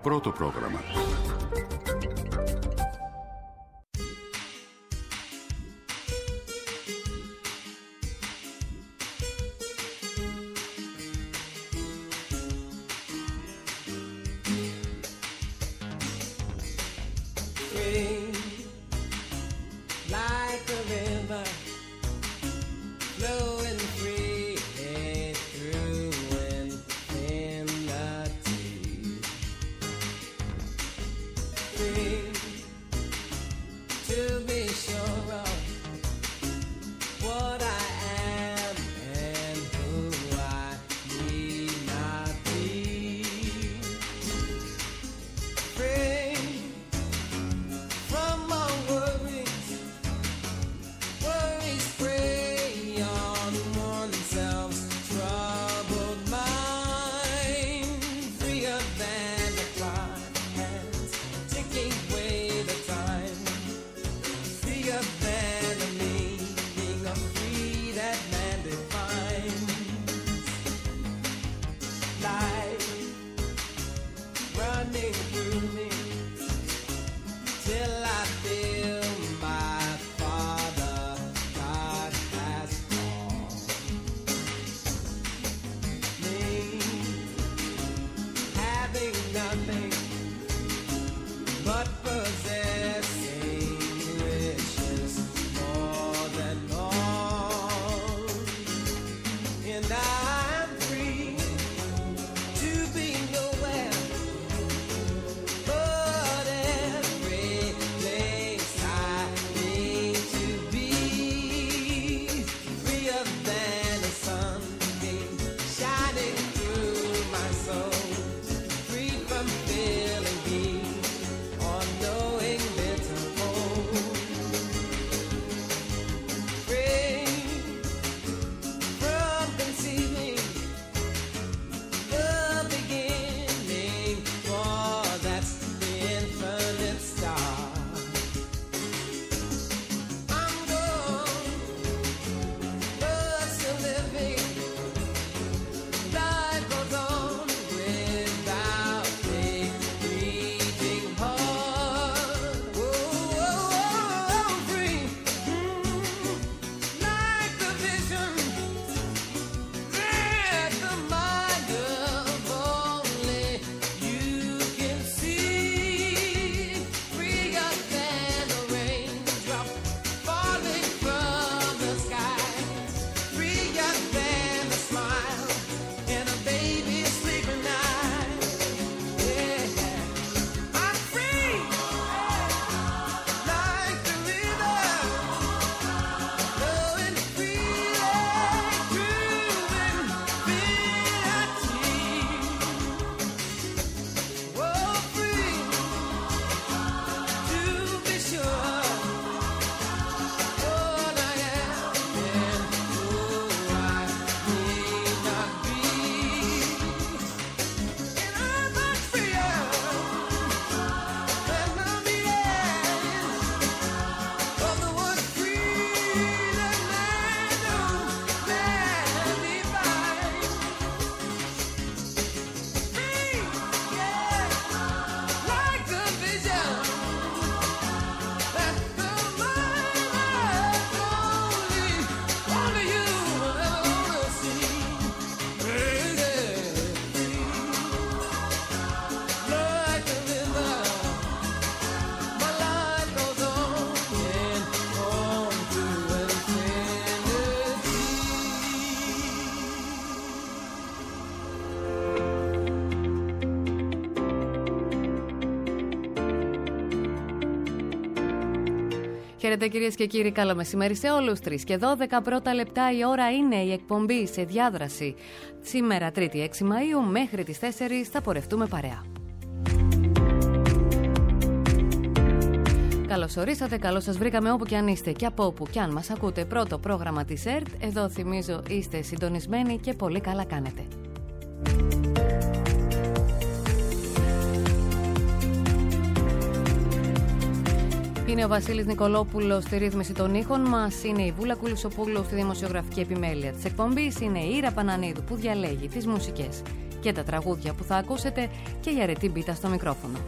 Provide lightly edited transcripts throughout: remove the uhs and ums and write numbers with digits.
πρώτο πρόγραμμα. Χαίρετε κυρίες και κύριοι, καλό μεσημέρι σε όλους. 3 και 12 πρώτα λεπτά η ώρα είναι η εκπομπή σε διάδραση. Σήμερα 3η 6 Μαΐου μέχρι τις 4 θα πορευτούμε παρέα. Καλώς ορίσατε, καλώς σας βρήκαμε όπου και αν είστε και από όπου και αν μας ακούτε. Πρώτο πρόγραμμα της ΕΡΤ, εδώ θυμίζω είστε συντονισμένοι και πολύ καλά κάνετε. Είναι ο Βασίλης Νικολόπουλος στη ρύθμιση των ήχων μας, είναι η Βούλα Κουλουσοπούλου στη δημοσιογραφική επιμέλεια της εκπομπής, είναι η Ήρα Πανανίδου που διαλέγει τις μουσικές και τα τραγούδια που θα ακούσετε και η αρετή μπίτα στο μικρόφωνο.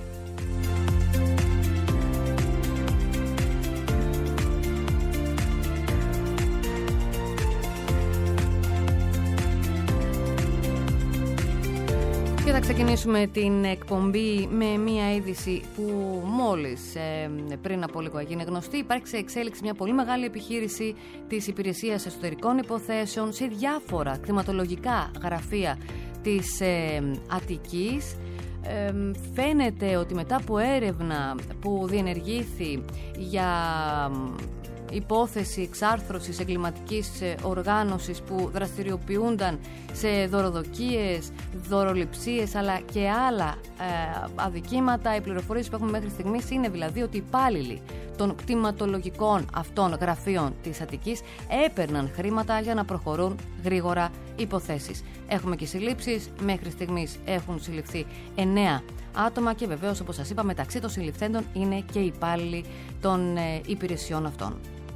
Και θα ξεκινήσουμε την εκπομπή με μια είδηση που μόλις πριν από λίγο έγινε γνωστή. Υπάρχει σε εξέλιξη μια πολύ μεγάλη επιχείρηση της Υπηρεσίας Εσωτερικών Υποθέσεων σε διάφορα κτηματολογικά γραφεία της Αττικής. Φαίνεται ότι μετά από έρευνα που διενεργήθη για υπόθεση εξάρθρωσης εγκληματικής οργάνωσης που δραστηριοποιούνταν σε δωροδοκίες, δωροληψίες αλλά και άλλα αδικήματα, οι πληροφορίες που έχουμε μέχρι στιγμής είναι δηλαδή ότι οι υπάλληλοι των κτηματολογικών αυτών γραφείων της Αττικής έπαιρναν χρήματα για να προχωρούν γρήγορα υποθέσεις. Έχουμε και συλλήψεις, μέχρι στιγμής έχουν συλληφθεί 9 άτομα και βεβαίως, όπως σας είπα, μεταξύ των συλληφθέντων είναι και οι υπάλληλοι των υπηρεσιών αυτών.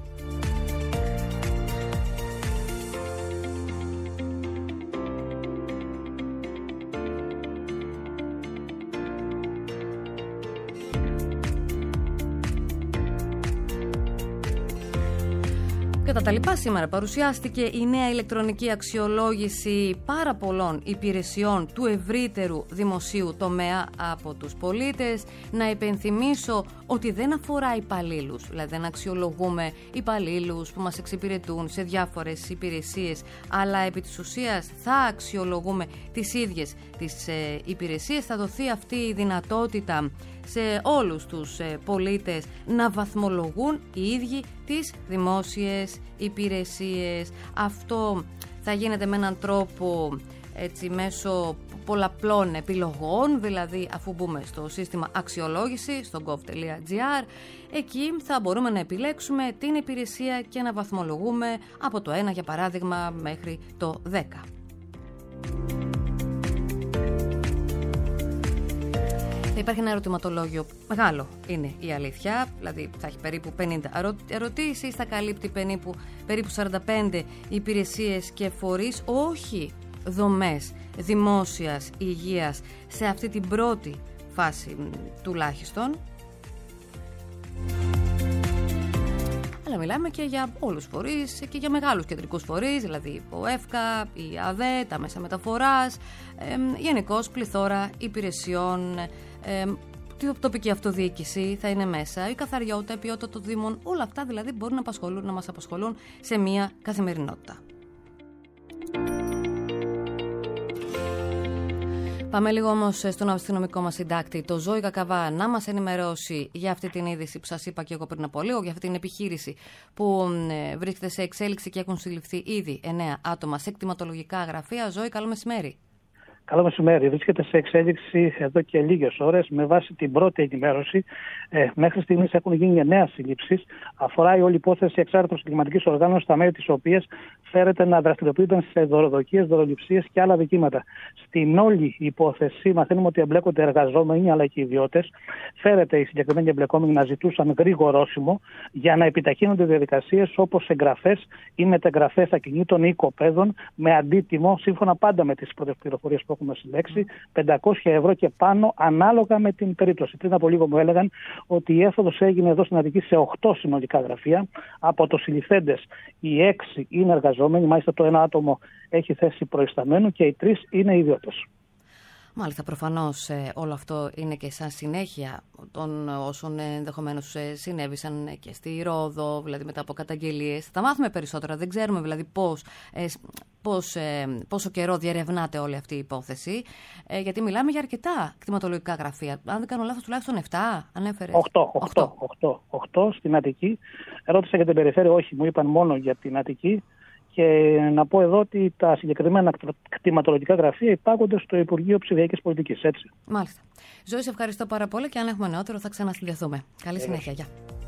Κατά τα λοιπά, σήμερα παρουσιάστηκε η νέα ηλεκτρονική αξιολόγηση πάρα πολλών υπηρεσιών του ευρύτερου δημοσίου τομέα από τους πολίτες. Να υπενθυμίσω ότι δεν αφορά υπαλλήλους, δηλαδή δεν αξιολογούμε υπαλλήλους που μας εξυπηρετούν σε διάφορες υπηρεσίες, αλλά επί της ουσίας θα αξιολογούμε τις ίδιες τις υπηρεσίες. Θα δοθεί αυτή η δυνατότητα σε όλους τους πολίτες να βαθμολογούν οι ίδιοι τις δημόσιες υπηρεσίες. Αυτό θα γίνεται με έναν τρόπο έτσι, μέσω πολλαπλών επιλογών, δηλαδή αφού μπούμε στο σύστημα αξιολόγηση, στο gov.gr, εκεί θα μπορούμε να επιλέξουμε την υπηρεσία και να βαθμολογούμε από το 1 για παράδειγμα μέχρι το 10. Θα υπάρχει ένα ερωτηματολόγιο μεγάλο, είναι η αλήθεια, δηλαδή θα έχει περίπου 50 ερωτήσεις, θα καλύπτει περίπου 45 υπηρεσίες και φορείς, όχι δομές δημόσιας υγείας σε αυτή την πρώτη φάση τουλάχιστον. Αλλά μιλάμε και για όλους τους φορείς και για μεγάλους κεντρικούς φορείς, δηλαδή ο ΕΦΚΑ, η ΑΔΕ, τα μέσα μεταφοράς, γενικώς πληθώρα υπηρεσιών, τοπική αυτοδιοίκηση θα είναι μέσα, η καθαριότητα, η ποιότητα των δήμων, όλα αυτά δηλαδή μπορούν να μας απασχολούν σε μια καθημερινότητα. Πάμε λίγο όμως στον αστυνομικό μας συντάκτη, το Ζόη Κακαβά, να μας ενημερώσει για αυτή την είδηση που σας είπα και εγώ πριν από λίγο, για αυτή την επιχείρηση που βρίσκεται σε εξέλιξη και έχουν συλληφθεί ήδη 9 άτομα σε κτηματολογικά γραφεία. Ζόη, καλό μεσημέρι. Καλό μεσημέρι. Βρίσκεται σε εξέλιξη εδώ και λίγες ώρες. Με βάση την πρώτη ενημέρωση, μέχρι στιγμής έχουν γίνει 9 συλλήψεις. Αφορά η όλη υπόθεση εξάρθρωσης εγκληματικής οργάνωσης, στα μέρη της οποίας φέρεται να δραστηριοποιούνταν σε δωροδοκίες, δωροληψίες και άλλα δικήματα. Στην όλη υπόθεση μαθαίνουμε ότι εμπλέκονται εργαζόμενοι αλλά και ιδιώτες. Φέρεται οι συγκεκριμένοι εμπλεκόμενοι να ζητούσαν γρήγορο όσημο για να επιταχύνονται διαδικασίες όπως εγγραφές ή μεταγραφές ακινήτων ή οικοπαίδων με αντίτιμο, σύμφωνα πάντα με τις πρώτες πληροφορίες που έχουμε συλλέξει, 500 ευρώ και πάνω ανάλογα με την περίπτωση. Πριν από λίγο μου έλεγαν ότι η έφοδος έγινε εδώ στην Αττική σε 8 συνολικά γραφεία. Από τους συλληφθέντες οι 6 είναι εργαζόμενοι, μάλιστα το ένα άτομο έχει θέση προϊσταμένου και οι 3 είναι ιδιώτες. Μάλιστα, προφανώς όλο αυτό είναι και σαν συνέχεια των όσων ενδεχομένως συνέβησαν και στη Ρόδο, δηλαδή μετά από καταγγελίες. Θα μάθουμε περισσότερα, δεν ξέρουμε δηλαδή πόσο καιρό διερευνάται όλη αυτή η υπόθεση, γιατί μιλάμε για αρκετά κτηματολογικά γραφεία. Αν δεν κάνω λάθος, τουλάχιστον 7 ανέφερες. 8 στην Αττική. Ρώτησα για την περιφέρεια, όχι, μου είπαν μόνο για την Αττική. Και να πω εδώ ότι τα συγκεκριμένα κτηματολογικά γραφεία υπάγονται στο Υπουργείο Ψηφιακής Πολιτικής, έτσι. Μάλιστα. Ζωή, σε ευχαριστώ πάρα πολύ και αν έχουμε νεότερο θα ξανασυνδεθούμε. Καλή συνέχεια. Γεια.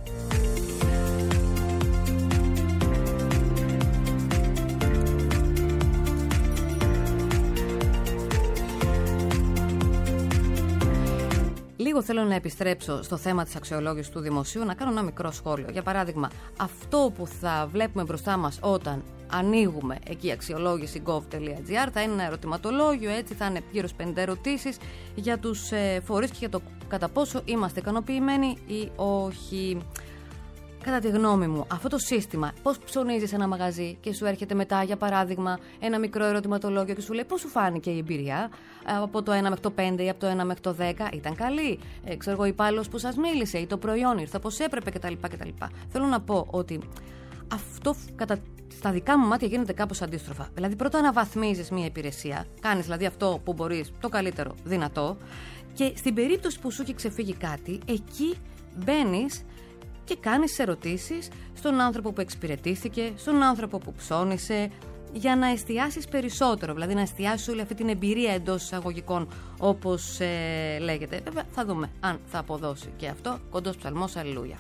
Λίγο θέλω να επιστρέψω στο θέμα της αξιολόγησης του δημοσίου, να κάνω ένα μικρό σχόλιο. Για παράδειγμα, αυτό που θα βλέπουμε μπροστά μας όταν ανοίγουμε εκεί αξιολόγηση gov.gr, θα είναι ένα ερωτηματολόγιο, έτσι θα είναι γύρω στις 50 ερωτήσεις για τους φορείς και για το κατά πόσο είμαστε ικανοποιημένοι ή όχι. Κατά τη γνώμη μου, αυτό το σύστημα, πώς ψωνίζεις ένα μαγαζί και σου έρχεται μετά, για παράδειγμα, ένα μικρό ερωτηματολόγιο και σου λέει πώς σου φάνηκε η εμπειρία από το 1 μέχρι το 5 ή από το 1 μέχρι το 10, ήταν καλή, ξέρω εγώ, ο υπάλληλος που σας μίλησε ή το προϊόν ήρθε όπως έπρεπε κτλ. Θέλω να πω ότι αυτό στα δικά μου μάτια γίνεται κάπως αντίστροφα. Δηλαδή, πρώτα αναβαθμίζεις μια υπηρεσία, κάνεις δηλαδή αυτό που μπορείς, το καλύτερο δυνατό, και στην περίπτωση που σου έχει ξεφύγει κάτι, εκεί μπαίνεις και κάνεις ερωτήσεις στον άνθρωπο που εξυπηρετήθηκε, στον άνθρωπο που ψώνισε, για να εστιάσεις περισσότερο, δηλαδή να εστιάσεις όλη αυτή την εμπειρία εντός εισαγωγικών, όπως λέγεται. Βέβαια, θα δούμε αν θα αποδώσει και αυτό. Κοντός ψαλμός, αλληλούια.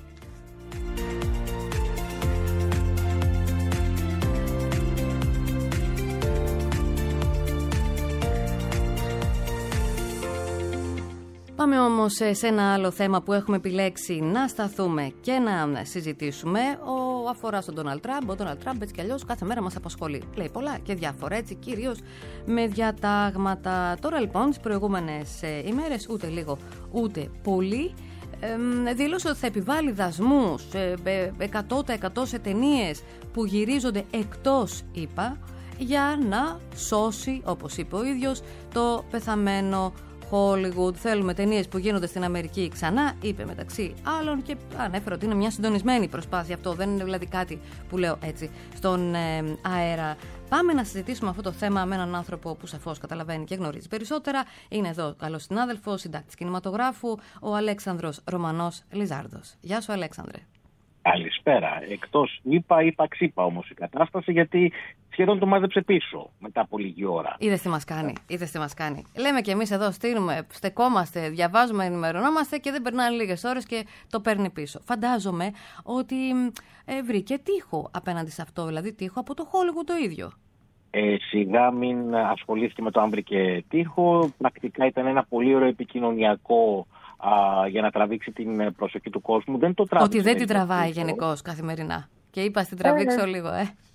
Πάμε όμως σε ένα άλλο θέμα που έχουμε επιλέξει να σταθούμε και να συζητήσουμε. Αφορά στον Ντόναλντ Τραμπ. Ο Ντόναλντ Τραμπ, έτσι κι αλλιώς, κάθε μέρα μας απασχολεί. Λέει πολλά και διάφορα, έτσι, κυρίως με διατάγματα. Τώρα λοιπόν, τις προηγούμενες ημέρες, ούτε λίγο ούτε πολύ, δήλωσε ότι θα επιβάλλει δασμούς 100% σε ταινίες που γυρίζονται εκτός ΗΠΑ, για να σώσει, όπως είπε ο ίδιος, το πεθαμένο Hollywood. Θέλουμε ταινίες που γίνονται στην Αμερική ξανά, είπε μεταξύ άλλων, και ανέφερε ότι είναι μια συντονισμένη προσπάθεια αυτό. Δεν είναι δηλαδή κάτι που λέω έτσι στον αέρα. Πάμε να συζητήσουμε αυτό το θέμα με έναν άνθρωπο που σαφώς καταλαβαίνει και γνωρίζει περισσότερα. Είναι εδώ καλός συνάδελφος, συντάκτης κινηματογράφου, ο Αλέξανδρος Ρωμανός Λιζάρδος. Γεια σου, Αλέξανδρε. Καλησπέρα. Εκτός είπα ξύπα όμως η κατάσταση, γιατί σχεδόν το μάζεψε πίσω μετά από λίγη ώρα. Είδες τι μας κάνει. Λέμε κι εμείς εδώ, στεκόμαστε, διαβάζουμε, ενημερωνόμαστε και δεν περνάνε λίγες ώρες και το παίρνει πίσω. Φαντάζομαι ότι βρήκε τείχο απέναντι σε αυτό, δηλαδή τείχο από το Hollywood το ίδιο. Σιγά μην ασχολήθηκε με το αν βρήκε τείχο. Πρακτικά ήταν ένα πολύ ωραίο επικοινωνιακό για να τραβήξει την προσοχή του κόσμου. Δεν το τράβηξε. Ότι δεν την τραβάει γενικώς καθημερινά. Και είπα στην τραβήξω λίγο,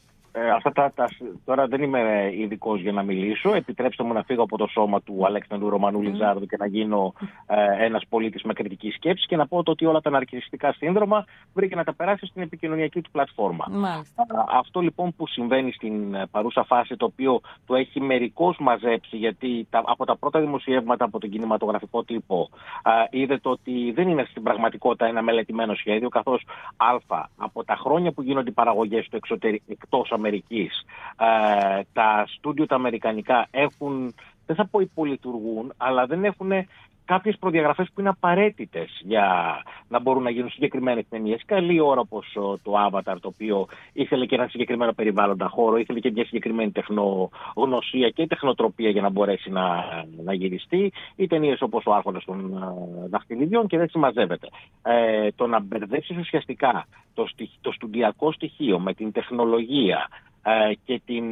Τώρα δεν είμαι ειδικός για να μιλήσω. Επιτρέψτε μου να φύγω από το σώμα του Αλέξανδρου Ρωμανού Λιζάρδου και να γίνω ένας πολίτης με κριτική σκέψη και να πω ότι όλα τα ναρκισσιστικά σύνδρομα βρήκε να τα περάσει στην επικοινωνιακή του πλατφόρμα. Αυτό λοιπόν που συμβαίνει στην παρούσα φάση, το οποίο το έχει μερικώς μαζέψει, γιατί από τα πρώτα δημοσιεύματα από τον κινηματογραφικό τύπο είδε ότι δεν είναι στην πραγματικότητα ένα μελετημένο σχέδιο, καθώς από τα χρόνια που γίνονται οι παραγωγές του εκτός Αμερικής, τα στούντιο τα αμερικανικά έχουν, δεν θα πω υπολειτουργούν, αλλά δεν έχουν κάποιες προδιαγραφές που είναι απαραίτητες για να μπορούν να γίνουν συγκεκριμένες ταινίες. Καλή ώρα, όπως το Avatar, το οποίο ήθελε και ένα συγκεκριμένο περιβάλλοντα χώρο, ήθελε και μια συγκεκριμένη τεχνογνωσία και τεχνοτροπία για να μπορέσει να γυριστεί. Οι ταινίες όπως ο Άρχοντας των Δαχτυλιδιών, και δεν συμμαζεύεται. Το να μπερδέψεις ουσιαστικά το στουντιακό στοιχείο με την τεχνολογία και την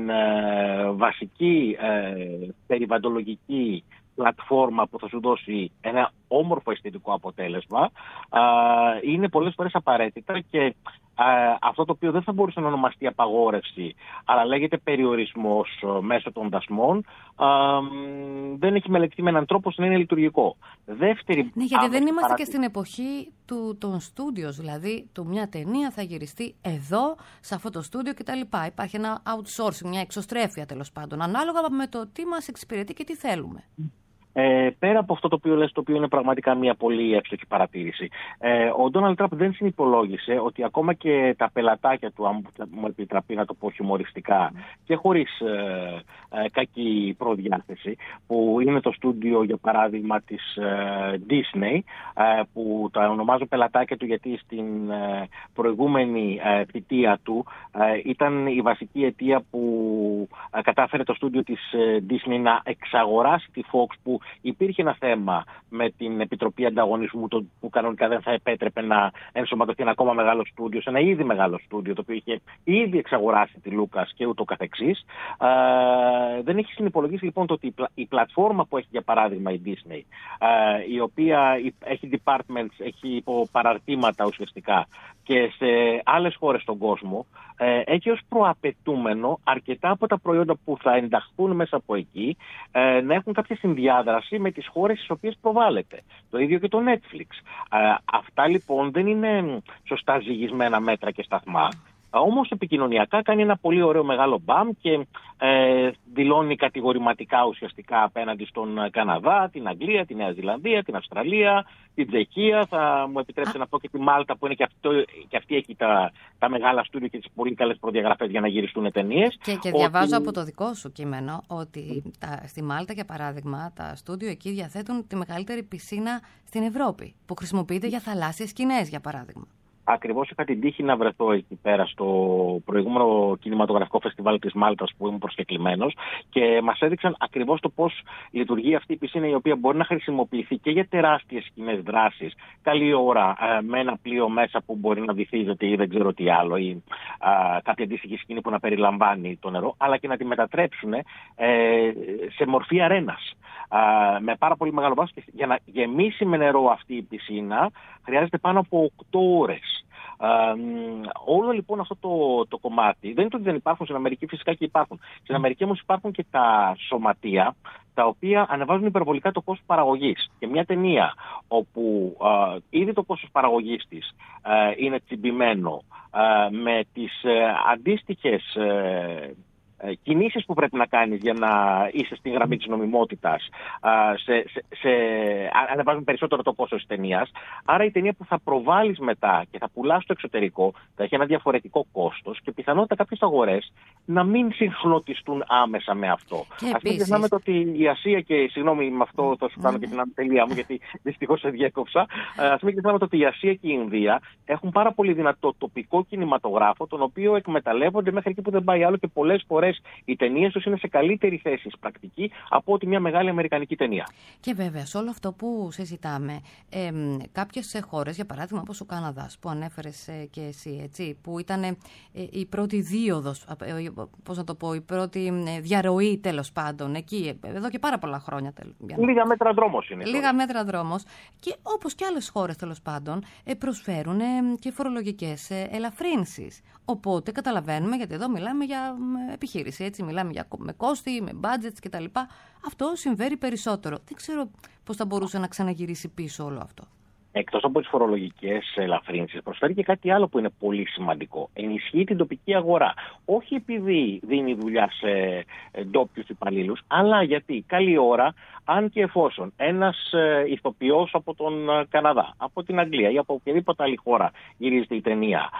βασική περιβαλλοντολογική πλατφόρμα που θα σου δώσει ένα όμορφο αισθητικό αποτέλεσμα, είναι πολλές φορές απαραίτητα, και αυτό το οποίο δεν θα μπορούσε να ονομαστεί απαγόρευση, αλλά λέγεται περιορισμός μέσω των δασμών, δεν έχει μελετηθεί με έναν τρόπο ώστε να είναι λειτουργικό. Δεύτερη, ναι, γιατί δεν είμαστε και στην εποχή των στούντιος, δηλαδή του μια ταινία θα γυριστεί εδώ, σε αυτό το στούντιο κτλ. Υπάρχει ένα outsourcing, μια εξωστρέφεια τέλος πάντων, ανάλογα με το τι μας εξυπηρετεί και τι θέλουμε. Πέρα από αυτό το οποίο λες, το οποίο είναι πραγματικά μια πολύ εύστοχη παρατήρηση, ο Ντόναλντ Τραμπ δεν συνυπολόγισε ότι ακόμα και τα πελατάκια του, αν μου επιτραπεί να το πω χιουμοριστικά και χωρίς κακή προδιάθεση, που είναι το στούντιο για παράδειγμα της Disney, που τα ονομάζω πελατάκια του γιατί στην προηγούμενη θητεία του ήταν η βασική αιτία που κατάφερε το στούντιο της Disney να εξαγοράσει τη Fox, που υπήρχε ένα θέμα με την Επιτροπή Ανταγωνισμού που κανονικά δεν θα επέτρεπε να ενσωματωθεί ένα ακόμα μεγάλο στούντιο σε ένα ήδη μεγάλο στούντιο, το οποίο είχε ήδη εξαγοράσει τη Lucas και ούτω καθεξής. Δεν έχει συνυπολογίσει λοιπόν το ότι η πλατφόρμα που έχει για παράδειγμα η Disney, η οποία έχει departments, έχει παραρτήματα ουσιαστικά και σε άλλες χώρες στον κόσμο, έχει ως προαπαιτούμενο αρκετά από τα προϊόντα που θα ενταχθούν μέσα από εκεί να έχουν κάποια συνδιάδραση με τις χώρες στις οποίες προβάλλεται. Το ίδιο και το Netflix. Αυτά λοιπόν δεν είναι σωστά ζυγισμένα μέτρα και σταθμά. Όμως επικοινωνιακά κάνει ένα πολύ ωραίο μεγάλο μπαμ και δηλώνει κατηγορηματικά ουσιαστικά απέναντι στον Καναδά, την Αγγλία, τη Νέα Ζηλανδία, την Αυστραλία, την Τσεχία. Θα μου επιτρέψετε να πω και τη Μάλτα, που είναι και αυτή έχει τα μεγάλα στούντιο και τις πολύ καλές προδιαγραφές για να γυριστούν ταινίες. Και διαβάζω από το δικό σου κείμενο ότι στη Μάλτα, για παράδειγμα, τα στούντιο εκεί διαθέτουν τη μεγαλύτερη πισίνα στην Ευρώπη, που χρησιμοποιείται για θαλάσσιες σκηνές, για παράδειγμα. Ακριβώς είχα την τύχη να βρεθώ εκεί πέρα στο προηγούμενο κινηματογραφικό φεστιβάλ της Μάλτας που ήμουν προσκεκλημένος και μας έδειξαν ακριβώς το πώς λειτουργεί αυτή η πισίνα, η οποία μπορεί να χρησιμοποιηθεί και για τεράστιες σκηνές δράσης, καλή ώρα, με ένα πλοίο μέσα που μπορεί να βυθίζεται ή δεν ξέρω τι άλλο, ή κάποια αντίστοιχη σκηνή που να περιλαμβάνει το νερό, αλλά και να τη μετατρέψουν σε μορφή αρένας. Με πάρα πολύ μεγάλο βάθος, και για να γεμίσει με νερό αυτή η πισίνα χρειάζεται πάνω από 8 ώρες. Όλο λοιπόν αυτό το κομμάτι δεν είναι ότι δεν υπάρχουν στην Αμερική, φυσικά και υπάρχουν. Στην Αμερική όμως υπάρχουν και τα σωματεία τα οποία ανεβάζουν υπερβολικά το κόστος παραγωγής. Και μια ταινία όπου ήδη το κόστος παραγωγής της είναι τσιμπημένο με τις αντίστοιχες κινήσεις που πρέπει να κάνεις για να είσαι στη γραμμή της νομιμότητας, ανεβάζουν περισσότερο το κόστος της ταινίας. Άρα η ταινία που θα προβάλλεις μετά και θα πουλάς στο εξωτερικό θα έχει ένα διαφορετικό κόστος και πιθανότητα κάποιες αγορές να μην συγχρονιστούν άμεσα με αυτό. Ας μην ξεχνάμε ότι η Ασία, και συγγνώμη με αυτό θα σου κάνω και την τελεία μου γιατί δυστυχώς σε διέκοψα, ας μην ξεχνάμε ότι η Ασία και η Ινδία έχουν πάρα πολύ δυνατό τοπικό κινηματογράφο, τον οποίο εκμεταλλεύονται μέχρι εκεί που δεν πάει άλλο, και πολλές φορές οι ταινίες τους είναι σε καλύτερη θέση πρακτική από ότι μια μεγάλη αμερικανική ταινία. Και βέβαια, σε όλο αυτό που συζητάμε, κάποιες χώρες, για παράδειγμα όπως ο Καναδάς, που ανέφερες και εσύ, έτσι, που ήταν η πρώτη δίωδος, πώς να το πω, η πρώτη διαρροή τέλος πάντων, εκεί, εδώ και πάρα πολλά χρόνια. Λίγα μέτρα δρόμος είναι. Λίγα μέτρα δρόμος. Και όπως και άλλες χώρες τέλος πάντων, προσφέρουν και φορολογικές ελαφρύνσεις. Οπότε καταλαβαίνουμε, γιατί εδώ μιλάμε για επιχείρηση, έτσι, μιλάμε με κόστη, με budgets κτλ. Αυτό συμβαίνει περισσότερο. Δεν ξέρω πώς θα μπορούσε να ξαναγυρίσει πίσω όλο αυτό. Εκτός από τις φορολογικές ελαφρύνσεις, προσφέρει και κάτι άλλο που είναι πολύ σημαντικό. Ενισχύει την τοπική αγορά. Όχι επειδή δίνει δουλειά σε ντόπιους υπαλλήλους, αλλά γιατί καλή ώρα, αν και εφόσον ένας ηθοποιός από τον Καναδά, από την Αγγλία ή από οποιαδήποτε άλλη χώρα γυρίζεται η ταινία,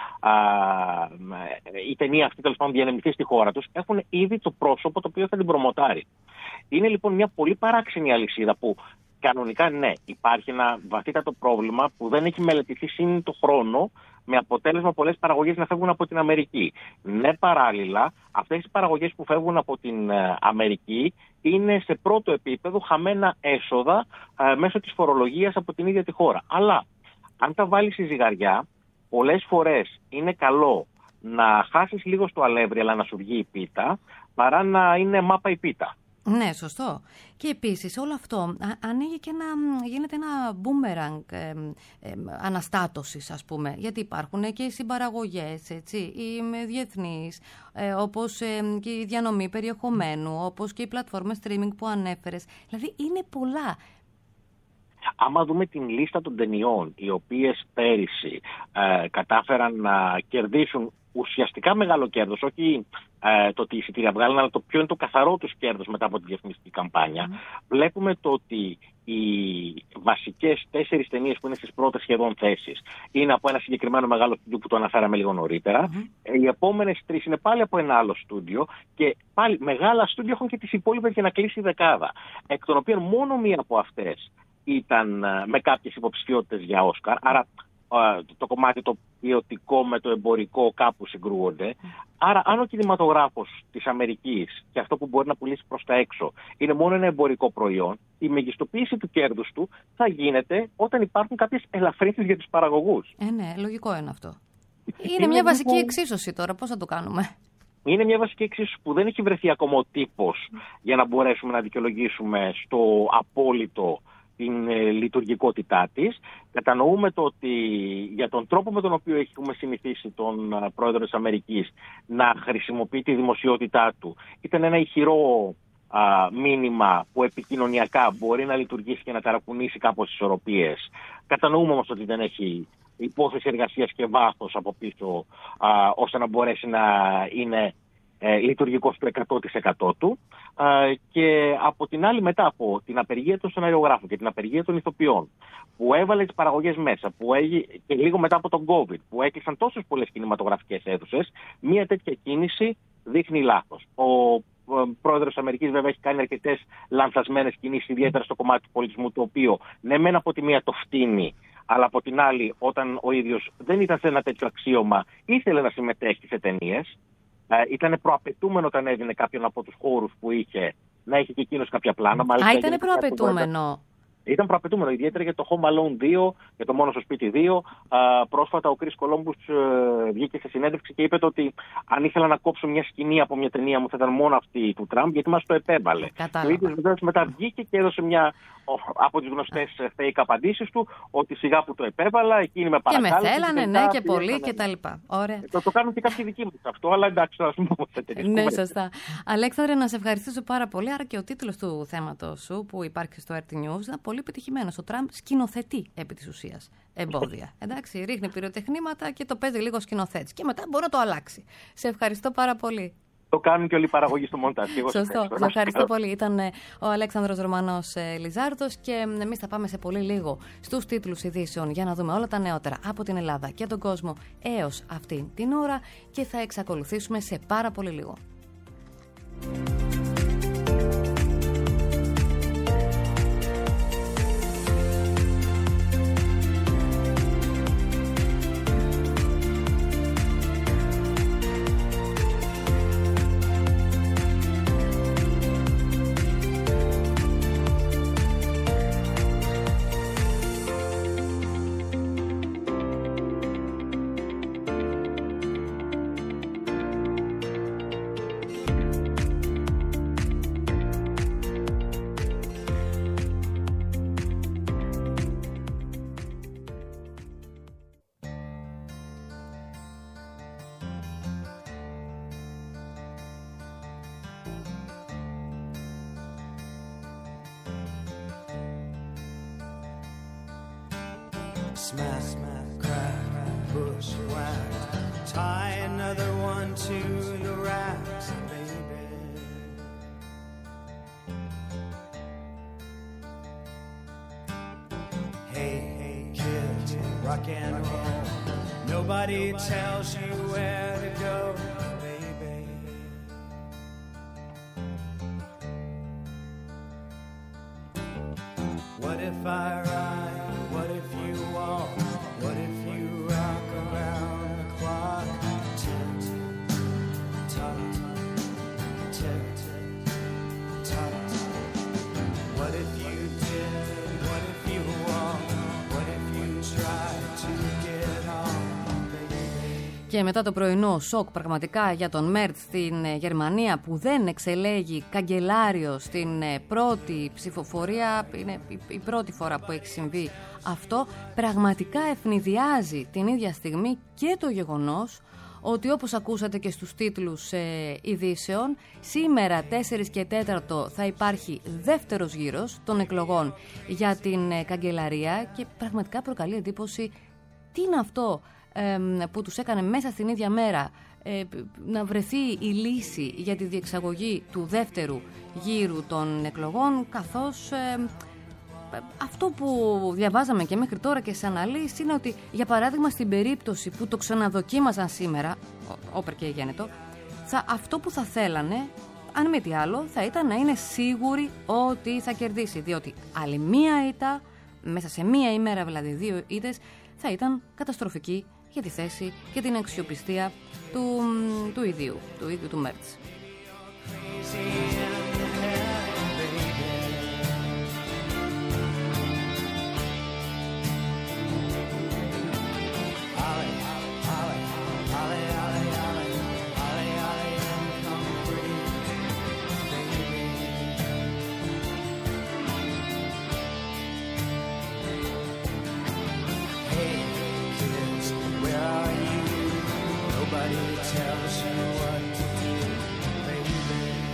η ταινία αυτή τέλος πάντων διανεμηθεί στη χώρα τους, έχουν ήδη το πρόσωπο το οποίο θα την προμοτάρει. Είναι λοιπόν μια πολύ παράξενη αλυσίδα που κανονικά ναι, υπάρχει ένα βαθύτατο πρόβλημα που δεν έχει μελετηθεί σύν το χρόνο, με αποτέλεσμα πολλές παραγωγές να φεύγουν από την Αμερική. Ναι, παράλληλα, αυτές οι παραγωγές που φεύγουν από την Αμερική είναι σε πρώτο επίπεδο χαμένα έσοδα μέσω της φορολογίας από την ίδια τη χώρα. Αλλά αν τα βάλεις στη ζυγαριά, πολλές φορές είναι καλό να χάσεις λίγο στο αλεύρι αλλά να σου βγει η πίτα, παρά να είναι μάπα η πίτα. Ναι, σωστό. Και επίσης όλο αυτό ανοίγει και γίνεται ένα μπούμεραγκ αναστάτωσης, ας πούμε, γιατί υπάρχουν και οι συμπαραγωγές, έτσι, οι διεθνείς, όπως και η διανομή περιεχομένου, όπως και οι πλατφόρμες streaming που ανέφερες. Δηλαδή είναι πολλά. Άμα δούμε την λίστα των ταινιών, οι οποίες πέρυσι κατάφεραν να κερδίσουν ουσιαστικά μεγάλο κέρδος, όχι το ότι οι εισιτήρια βγάλουν, αλλά το ποιο είναι το καθαρό τους κέρδος μετά από τη διαφημιστική καμπάνια, βλέπουμε το ότι οι βασικές 4 ταινίες που είναι στις πρώτες σχεδόν θέσεις είναι από ένα συγκεκριμένο μεγάλο στούντιο που το αναφέραμε λίγο νωρίτερα. Οι επόμενες 3 είναι πάλι από ένα άλλο στούντιο και πάλι μεγάλα στούντιο έχουν και τις υπόλοιπες για να κλείσει η δεκάδα, εκ των οποίων μόνο μία από αυτές ήταν με κάποιες υποψηφιότητες για Όσκαρ. Άρα το κομμάτι το ποιοτικό με το εμπορικό κάπου συγκρούονται. Άρα αν ο κινηματογράφος της Αμερικής και αυτό που μπορεί να πουλήσει προς τα έξω είναι μόνο ένα εμπορικό προϊόν, η μεγιστοποίηση του κέρδους του θα γίνεται όταν υπάρχουν κάποιες ελαφρύνσεις για τους παραγωγούς. Ναι, λογικό είναι αυτό. Είναι μια βασική εξίσωση τώρα, πώς θα το κάνουμε? Είναι μια βασική εξίσωση που δεν έχει βρεθεί ακόμα ο τύπος για να μπορέσουμε να δικαιολογήσουμε στο απόλυτο την λειτουργικότητά της. Κατανοούμε το ότι για τον τρόπο με τον οποίο έχουμε συνηθίσει τον πρόεδρο της Αμερικής να χρησιμοποιεί τη δημοσιότητά του, ήταν ένα ηχηρό μήνυμα που επικοινωνιακά μπορεί να λειτουργήσει και να ταρακουνήσει κάπως τις ισορροπίες. Κατανοούμε όμως ότι δεν έχει υπόθεση εργασίας και βάθος από πίσω ώστε να μπορέσει να είναι λειτουργικός στο 100% του. Και από την άλλη, μετά από την απεργία των σεναριογράφων και την απεργία των ηθοποιών, που έβαλε τις παραγωγές μέσα, και λίγο μετά από τον COVID, που έκλεισαν τόσες πολλές κινηματογραφικές αίθουσες, μια τέτοια κίνηση δείχνει λάθος. Ο πρόεδρος της Αμερικής βέβαια έχει κάνει αρκετές λανθασμένες κινήσεις, ιδιαίτερα στο κομμάτι του πολιτισμού, το οποίο ναι μεν από τη μία το φτύνει, αλλά από την άλλη, όταν ο ίδιος δεν ήταν σε ένα τέτοιο αξίωμα, ήθελε να συμμετέχει σε ταινίες. Ήταν προαπαιτούμενο όταν έδινε κάποιον από τους χώρους που είχε να έχει και εκείνος κάποια πλάνα. Ήταν προαπαιτούμενο. Ήταν προαπαιτούμενο, ιδιαίτερα για το Home Alone 2, για το Μόνο στο σπίτι 2. Πρόσφατα ο Chris Columbus βγήκε σε συνέντευξη και είπε ότι αν ήθελα να κόψω μια σκηνή από μια ταινία μου θα ήταν μόνο αυτή του Τραμπ, γιατί μας το επέβαλε. Ο ίδιος βεβαίως μετά βγήκε και έδωσε μια από τις γνωστές fake απαντήσεις του, ότι σιγά που το επέβαλα, εκείνοι με παρακάλεσαν. Και με θέλανε, ναι, και πολύ και τα λοιπά. Ωραία. Το κάνουν και κάποιοι δικοί μου αυτό, αλλά εντάξει, τώρα σου πω. Ναι, σωστά. Αλέξανδρε, να σε ευχαριστήσω πάρα πολύ. Άρα και ο τίτλος του θέματος σου που υπάρχει στο RT News ήταν πολύ επιτυχημένος. Ο Τραμπ σκηνοθετεί επί της ουσίας εμπόδια. Εντάξει, ρίχνει πυροτεχνήματα και το παίζει λίγο σκηνοθέτης. Και μετά μπορεί να το αλλάξει. Σε ευχαριστώ πάρα πολύ. Το κάνουν και όλοι οι παραγωγοί στο μοντάζ. Σωστό. Σε ευχαριστώ πολύ. Ήταν ο Αλέξανδρος Ρωμανός Λιζάρδος και εμείς θα πάμε σε πολύ λίγο στους τίτλους ειδήσεων για να δούμε όλα τα νεότερα από την Ελλάδα και τον κόσμο έως αυτή την ώρα και θα εξακολουθήσουμε σε πάρα πολύ λίγο. Smack, crack, push, whack. Tie another one to the racks, baby. Hey, kid, rock and roll. Nobody tells you where to go, baby. What if I ride? What if you walk? What if you rock around the clock? Tick, tock, tick, tock. What if you did? What if you walk? What if you try to get on, baby? Και μετά το πρωινό σοκ πραγματικά για τον Μέρτ στην Γερμανία που δεν εξελέγει καγκελάριο στην πρώτη ψηφοφορία, είναι η πρώτη φορά που έχει συμβεί αυτό, πραγματικά ευνηδιάζει την ίδια στιγμή και το γεγονός ότι όπως ακούσατε και στους τίτλους ειδήσεων, σήμερα 4 και 4 θα υπάρχει δεύτερος γύρος των εκλογών για την καγκελαρία και πραγματικά προκαλεί εντύπωση τι είναι αυτό που τους έκανε μέσα στην ίδια μέρα να βρεθεί η λύση για τη διεξαγωγή του δεύτερου γύρου των εκλογών, καθώς αυτό που διαβάζαμε και μέχρι τώρα και σε αναλύσεις είναι ότι, για παράδειγμα, στην περίπτωση που το ξαναδοκίμασαν σήμερα, όπερ και γένετο, αυτό που θα θέλανε, αν μη τι άλλο, θα ήταν να είναι σίγουροι ότι θα κερδίσει, διότι άλλη μία ήττα, μέσα σε μία ημέρα δηλαδή 2 ήττες, θα ήταν καταστροφική για τη θέση και την αξιοπιστία του ίδιου του Μέρτς. sure what to do, baby.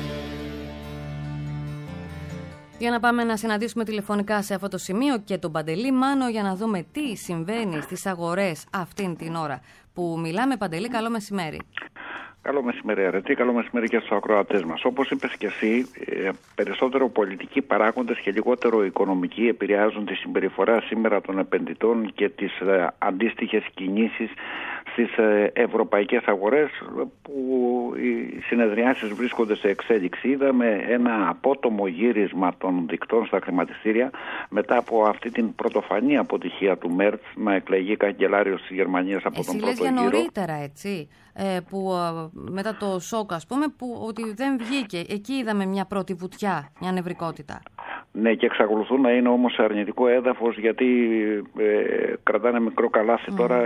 Για να πάμε να συναντήσουμε τηλεφωνικά σε αυτό το σημείο και τον Παντελή Μάνο για να δούμε τι συμβαίνει στις αγορές αυτήν την ώρα που μιλάμε. Παντελή, καλό μεσημέρι. Καλό μεσημέρι, Αρετή. Καλό μεσημέρι και στους ακροατές μας. Όπως είπες και εσύ, περισσότερο πολιτικοί παράγοντες και λιγότερο οικονομικοί επηρεάζουν τη συμπεριφορά σήμερα των επενδυτών και τις αντίστοιχες κινήσεις στις ευρωπαϊκές αγορές, που οι συνεδριάσεις βρίσκονται σε εξέλιξη. Είδαμε ένα απότομο γύρισμα των δικτών στα χρηματιστήρια μετά από αυτή την πρωτοφανή αποτυχία του Μέρτς να εκλεγεί καγκελάριος της Γερμανίας από τον πρώτο γύρο. Για νωρίτερα, έτσι, που μετά το σοκ, ας πούμε, που ότι δεν βγήκε. Εκεί είδαμε μια πρώτη βουτιά, μια νευρικότητα. Ναι, και εξακολουθούν να είναι όμως σε αρνητικό έδαφος, γιατί κρατάνε μικρό καλάθι τώρα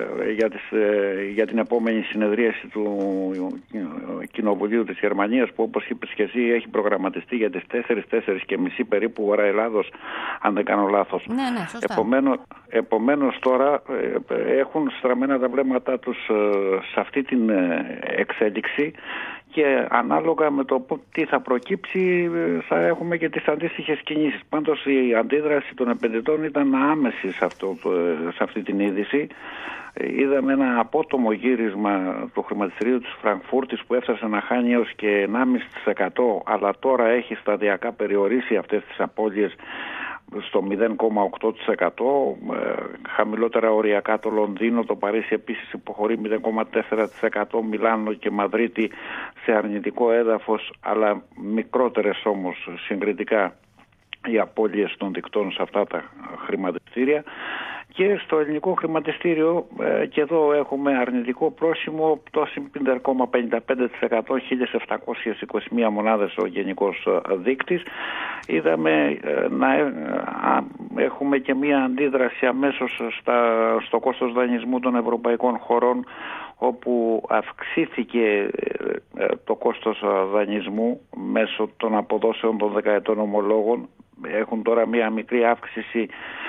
για την επόμενη συνεδρίαση του Κοινοβουλίου της Γερμανίας, που όπως είπες και εσύ έχει προγραμματιστεί για τις 4:30 περίπου ώρα Ελλάδος, αν δεν κάνω λάθος. Ναι, σωστά. Επομένως τώρα έχουν στραμμένα τα βλέμματά τους σε αυτή την εξέλιξη, και ανάλογα με το τι θα προκύψει θα έχουμε και τις αντίστοιχες κινήσεις. Πάντως η αντίδραση των επενδυτών ήταν άμεση σε αυτή την είδηση. Είδαμε ένα απότομο γύρισμα του χρηματιστηρίου της Φραγκφούρτης, που έφτασε να χάνει έως και 1,5%, αλλά τώρα έχει σταδιακά περιορίσει αυτές τις απώλειες στο 0,8%, χαμηλότερα οριακά το Λονδίνο, το Παρίσι επίσης υποχωρεί 0,4%, Μιλάνο και Μαδρίτη σε αρνητικό έδαφος, αλλά μικρότερες όμως συγκριτικά οι απώλειες των δικτών σε αυτά τα χρηματιστήρια. Και στο ελληνικό χρηματιστήριο και εδώ έχουμε αρνητικό πρόσημο, πτώση 0,55%, 1.721 μονάδες ο γενικός δείκτης. Είδαμε να έχουμε και μία αντίδραση αμέσως στο κόστος δανεισμού των ευρωπαϊκών χωρών, όπου αυξήθηκε το κόστος δανεισμού μέσω των αποδόσεων των δεκαετών ομολόγων. Έχουν τώρα μία μικρή αύξηση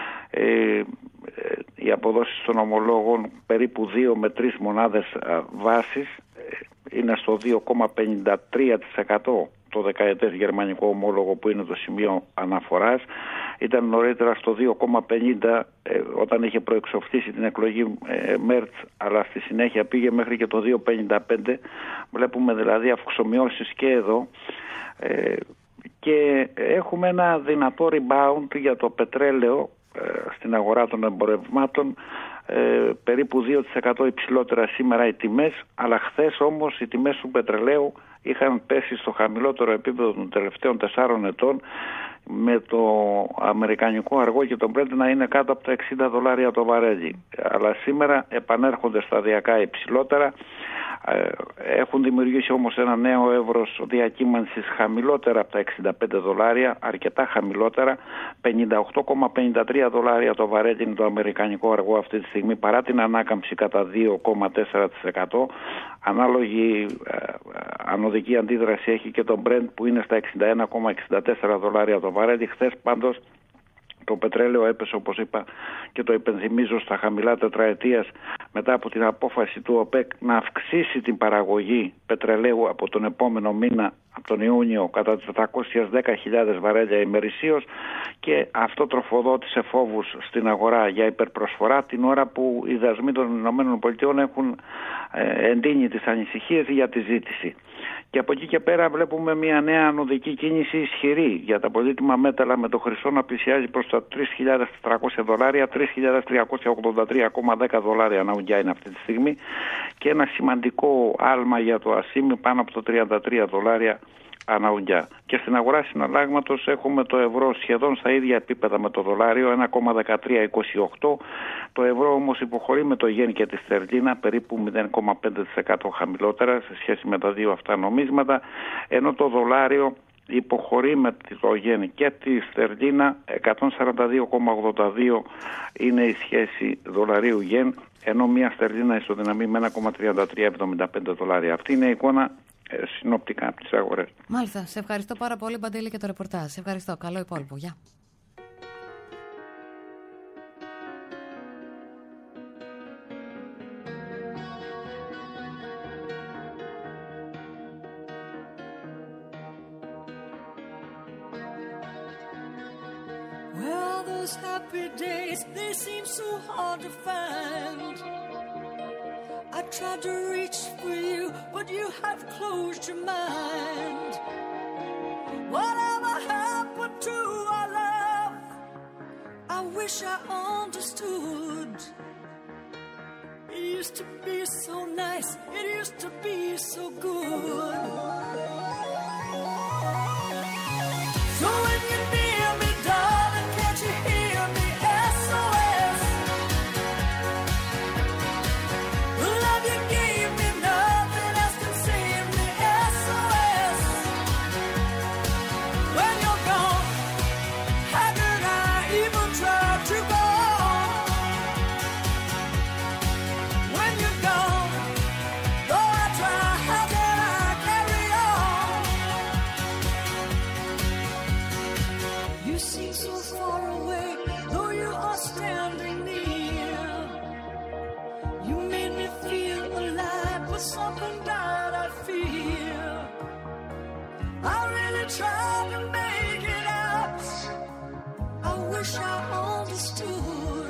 οι αποδόσεις των ομολόγων, περίπου 2 με 3 μονάδες βάσης, είναι στο 2,53% το δεκαετές γερμανικό ομόλογο, που είναι το σημείο αναφοράς. Ήταν νωρίτερα στο 2,50 όταν είχε προεξοφθήσει την εκλογή Μέρτς, αλλά στη συνέχεια πήγε μέχρι και το 2,55. Βλέπουμε δηλαδή αυξομοιώσεις και εδώ. Και έχουμε ένα δυνατό rebound για το πετρέλαιο στην αγορά των εμπορευμάτων, περίπου 2% υψηλότερα σήμερα οι τιμές, αλλά χθες όμως οι τιμές του πετρελαίου είχαν πέσει στο χαμηλότερο επίπεδο των τελευταίων 4 ετών, με το αμερικανικό αργό και το Brent να είναι κάτω από τα $60 το βαρέλι. Αλλά σήμερα επανέρχονται σταδιακά υψηλότερα. Έχουν δημιουργήσει όμως ένα νέο εύρος διακύμανσης χαμηλότερα από τα $65, αρκετά χαμηλότερα. $58,53 το βαρέλι είναι το αμερικανικό αργό αυτή τη στιγμή, παρά την ανάκαμψη κατά 2,4%. Ανάλογη ανωδική αντίδραση έχει και το Brent, που είναι στα $61,64 το βαρέλι. Χθες πάντως το πετρέλαιο έπεσε, όπως είπα και το υπενθυμίζω, στα χαμηλά τετραετίας, μετά από την απόφαση του ΟΠΕΚ να αυξήσει την παραγωγή πετρελαίου από τον επόμενο μήνα, από τον Ιούνιο, κατά 410.000 βαρέλια ημερησίως, και αυτό τροφοδότησε φόβους στην αγορά για υπερπροσφορά, την ώρα που οι δασμοί των ΗΠΑ έχουν εντείνει τις ανησυχίες για τη ζήτηση. Και από εκεί και πέρα βλέπουμε μια νέα ανωδική κίνηση ισχυρή για τα πολύτιμα μέταλλα, με το χρυσό να πλησιάζει προς τα $3.400, $3.383,10 αναγκιά είναι αυτή τη στιγμή, και ένα σημαντικό άλμα για το ασίμι πάνω από το $33 αναγκιά. Και στην αγορά συναλλάγματος έχουμε το ευρώ σχεδόν στα ίδια επίπεδα με το δολάριο, 1,1328. Το ευρώ όμως υποχωρεί με το γεν και τη στερλίνα, περίπου 0,5% χαμηλότερα σε σχέση με τα δύο αυτά νομίσματα, ενώ το δολάριο υποχωρεί με το γεν και τη στερλίνα. 142,82 είναι η σχέση δολαρίου γεν, ενώ μια στερλίνα ισοδυναμεί με $1,3375. Αυτή είναι η εικόνα συνοπτικά από τις αγορές. Μάλιστα. Σε ευχαριστώ πάρα πολύ, Παντελή, και το ρεπορτάζ. Σε ευχαριστώ. Καλό υπόλοιπο. Γεια. those happy days, they seem so hard to find. I tried to reach for you, but you have closed your mind. Whatever happened to our love? I wish I understood. It used to be so nice, it used to be so good. So when you're near me, darling, can't you hear me? SOS. The love you gave me, nothing else can save me. SOS. When you're gone, how could I even try to go on? When you're gone, though I try, how can I carry on? You seem so far away, though you are standing near. You made me feel alive, but something died, I fear. I really tried to make it out. I wish I understood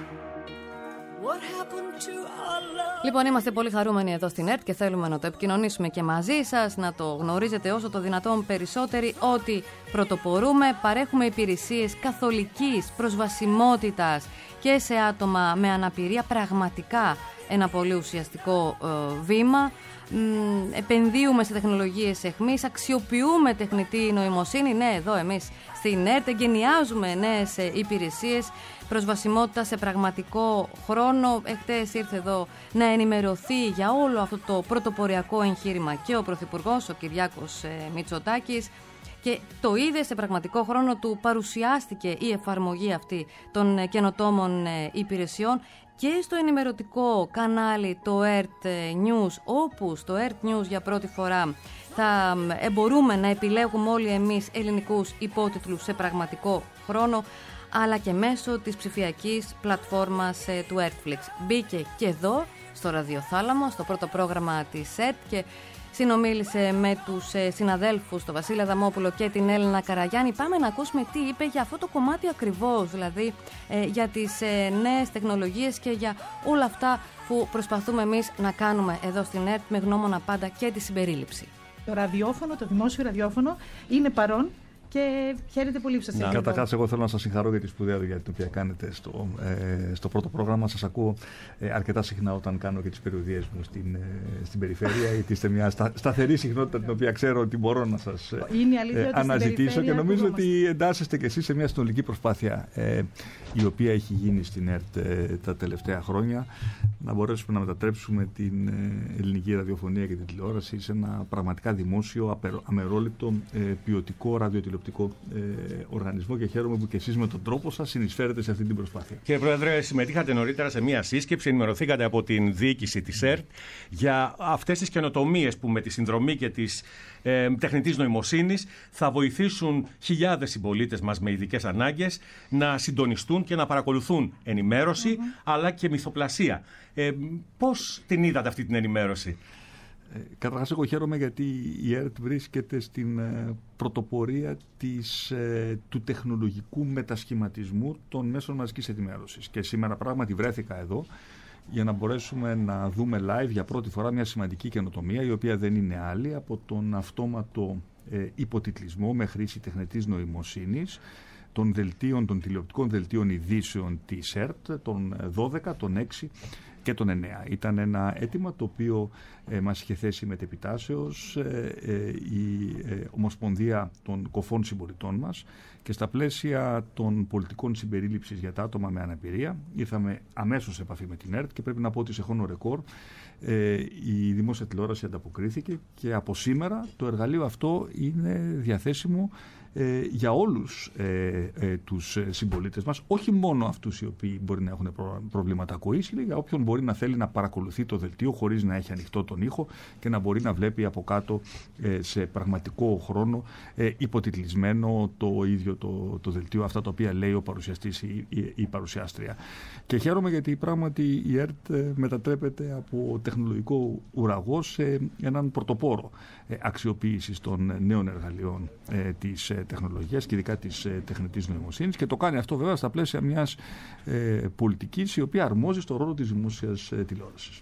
what happened to our love. Λοιπόν, είμαστε πολύ χαρούμενοι εδώ στην ΕΡΤ και θέλουμε να το επικοινωνήσουμε και μαζί σας, να το γνωρίζετε όσο το δυνατόν περισσότεροι, ότι πρωτοπορούμε, παρέχουμε υπηρεσίες καθολικής προσβασιμότητας και σε άτομα με αναπηρία, πραγματικά ένα πολύ ουσιαστικό βήμα. Επενδύουμε σε τεχνολογίες εχμής, αξιοποιούμε τεχνητή νοημοσύνη. Ναι, εδώ εμείς στην ΕΡΤ εγκαινιάζουμε νέες υπηρεσίες, προσβασιμότητα σε πραγματικό χρόνο. Εχθές ήρθε εδώ να ενημερωθεί για όλο αυτό το πρωτοποριακό εγχείρημα και ο Πρωθυπουργός, ο Κυριάκος Μητσοτάκης, και το είδε σε πραγματικό χρόνο, του παρουσιάστηκε η εφαρμογή αυτή των καινοτόμων υπηρεσιών και στο ενημερωτικό κανάλι το ERT News, όπου στο ERT News για πρώτη φορά θα μπορούμε να επιλέγουμε όλοι εμείς ελληνικούς υπότιτλους σε πραγματικό χρόνο, αλλά και μέσω της ψηφιακής πλατφόρμας του Ertflix. Μπήκε και εδώ στο ραδιοθάλαμο, στο πρώτο πρόγραμμα της ΕΡΤ, και συνομίλησε με τους συναδέλφους, τον Βασίλη Αδαμόπουλο και την Έλληνα Καραγιάννη. Πάμε να ακούσουμε τι είπε για αυτό το κομμάτι ακριβώς, δηλαδή για τις νέες τεχνολογίες και για όλα αυτά που προσπαθούμε εμείς να κάνουμε εδώ στην ΕΡΤ, με γνώμονα πάντα και τη συμπερίληψη. Το ραδιόφωνο, το δημόσιο ραδιόφωνο είναι παρόν και χαίρετε πολύ που σας έχω. Καταρχάς, εγώ θέλω να σας συγχαρώ για τη σπουδαία δουλειά την οποία κάνετε στο πρώτο πρόγραμμα. Σας ακούω αρκετά συχνά όταν κάνω και τις περιοδίες μου στην περιφέρεια, γιατί είστε μια σταθερή συχνότητα την οποία ξέρω ότι μπορώ να σας αναζητήσω, και νομίζω ότι εντάσσεστε και εσείς σε μια συνολική προσπάθεια η οποία έχει γίνει στην ΕΡΤ τα τελευταία χρόνια, να μπορέσουμε να μετατρέψουμε την ελληνική ραδιοφωνία και την τηλεόραση σε ένα πραγματικά δημόσιο, αμερόληπτο, ποιοτικό ραδιοτηλεοπτικό οργανισμό, και χαίρομαι που και εσείς με τον τρόπο σας συνεισφέρετε σε αυτή την προσπάθεια. Κύριε Πρόεδρε, συμμετείχατε νωρίτερα σε μία σύσκεψη, ενημερωθήκατε από την διοίκηση της ΕΡΤ για αυτές τις καινοτομίες που με τη συνδρομή και της τεχνητής νοημοσύνης θα βοηθήσουν χιλιάδες συμπολίτες μας με ειδικές ανάγκες να συντονιστούν και να παρακολουθούν ενημέρωση αλλά και μυθοπλασία. Πώς την είδατε αυτή την ενημέρωση? Καταρχάς, εγώ χαίρομαι γιατί η ΕΡΤ βρίσκεται στην πρωτοπορία του τεχνολογικού μετασχηματισμού των μέσων μαζικής ενημέρωσης. Και σήμερα πράγματι βρέθηκα εδώ για να μπορέσουμε να δούμε live για πρώτη φορά μια σημαντική καινοτομία, η οποία δεν είναι άλλη από τον αυτόματο υποτιτλισμό με χρήση τεχνητής νοημοσύνης των τηλεοπτικών δελτίων ειδήσεων της ΕΡΤ, των 12, των 6 και των 9. Ήταν ένα αίτημα το οποίο μας είχε θέσει μετεπιτάσεως η Ομοσπονδία των Κοφών Συμπολιτών μας, και στα πλαίσια των πολιτικών συμπερίληψης για τα άτομα με αναπηρία ήρθαμε αμέσως σε επαφή με την ΕΡΤ, και πρέπει να πω ότι σε χρόνο ρεκόρ η δημόσια τηλεόραση ανταποκρίθηκε, και από σήμερα το εργαλείο αυτό είναι διαθέσιμο για όλους τους συμπολίτες μας, όχι μόνο αυτούς οι οποίοι μπορεί να έχουν προβλήματα ακοής, αλλά για όποιον μπορεί να θέλει να παρακολουθεί το δελτίο χωρίς να έχει ανοιχτό τον ήχο και να μπορεί να βλέπει από κάτω σε πραγματικό χρόνο υποτιτλισμένο το ίδιο το δελτίο, αυτά τα οποία λέει ο παρουσιαστής ή η παρουσιάστρια. Και χαίρομαι γιατί πράγματι η ΕΡΤ μετατρέπεται από τεχνολογικό ουραγό σε έναν πρωτοπόρο αξιοποίησης των νέων εργαλείων της τεχνολογίας και ειδικά της τεχνητής νοημοσύνης, και το κάνει αυτό βέβαια στα πλαίσια μιας πολιτικής η οποία αρμόζει στο ρόλο της δημόσιας τηλεόρασης.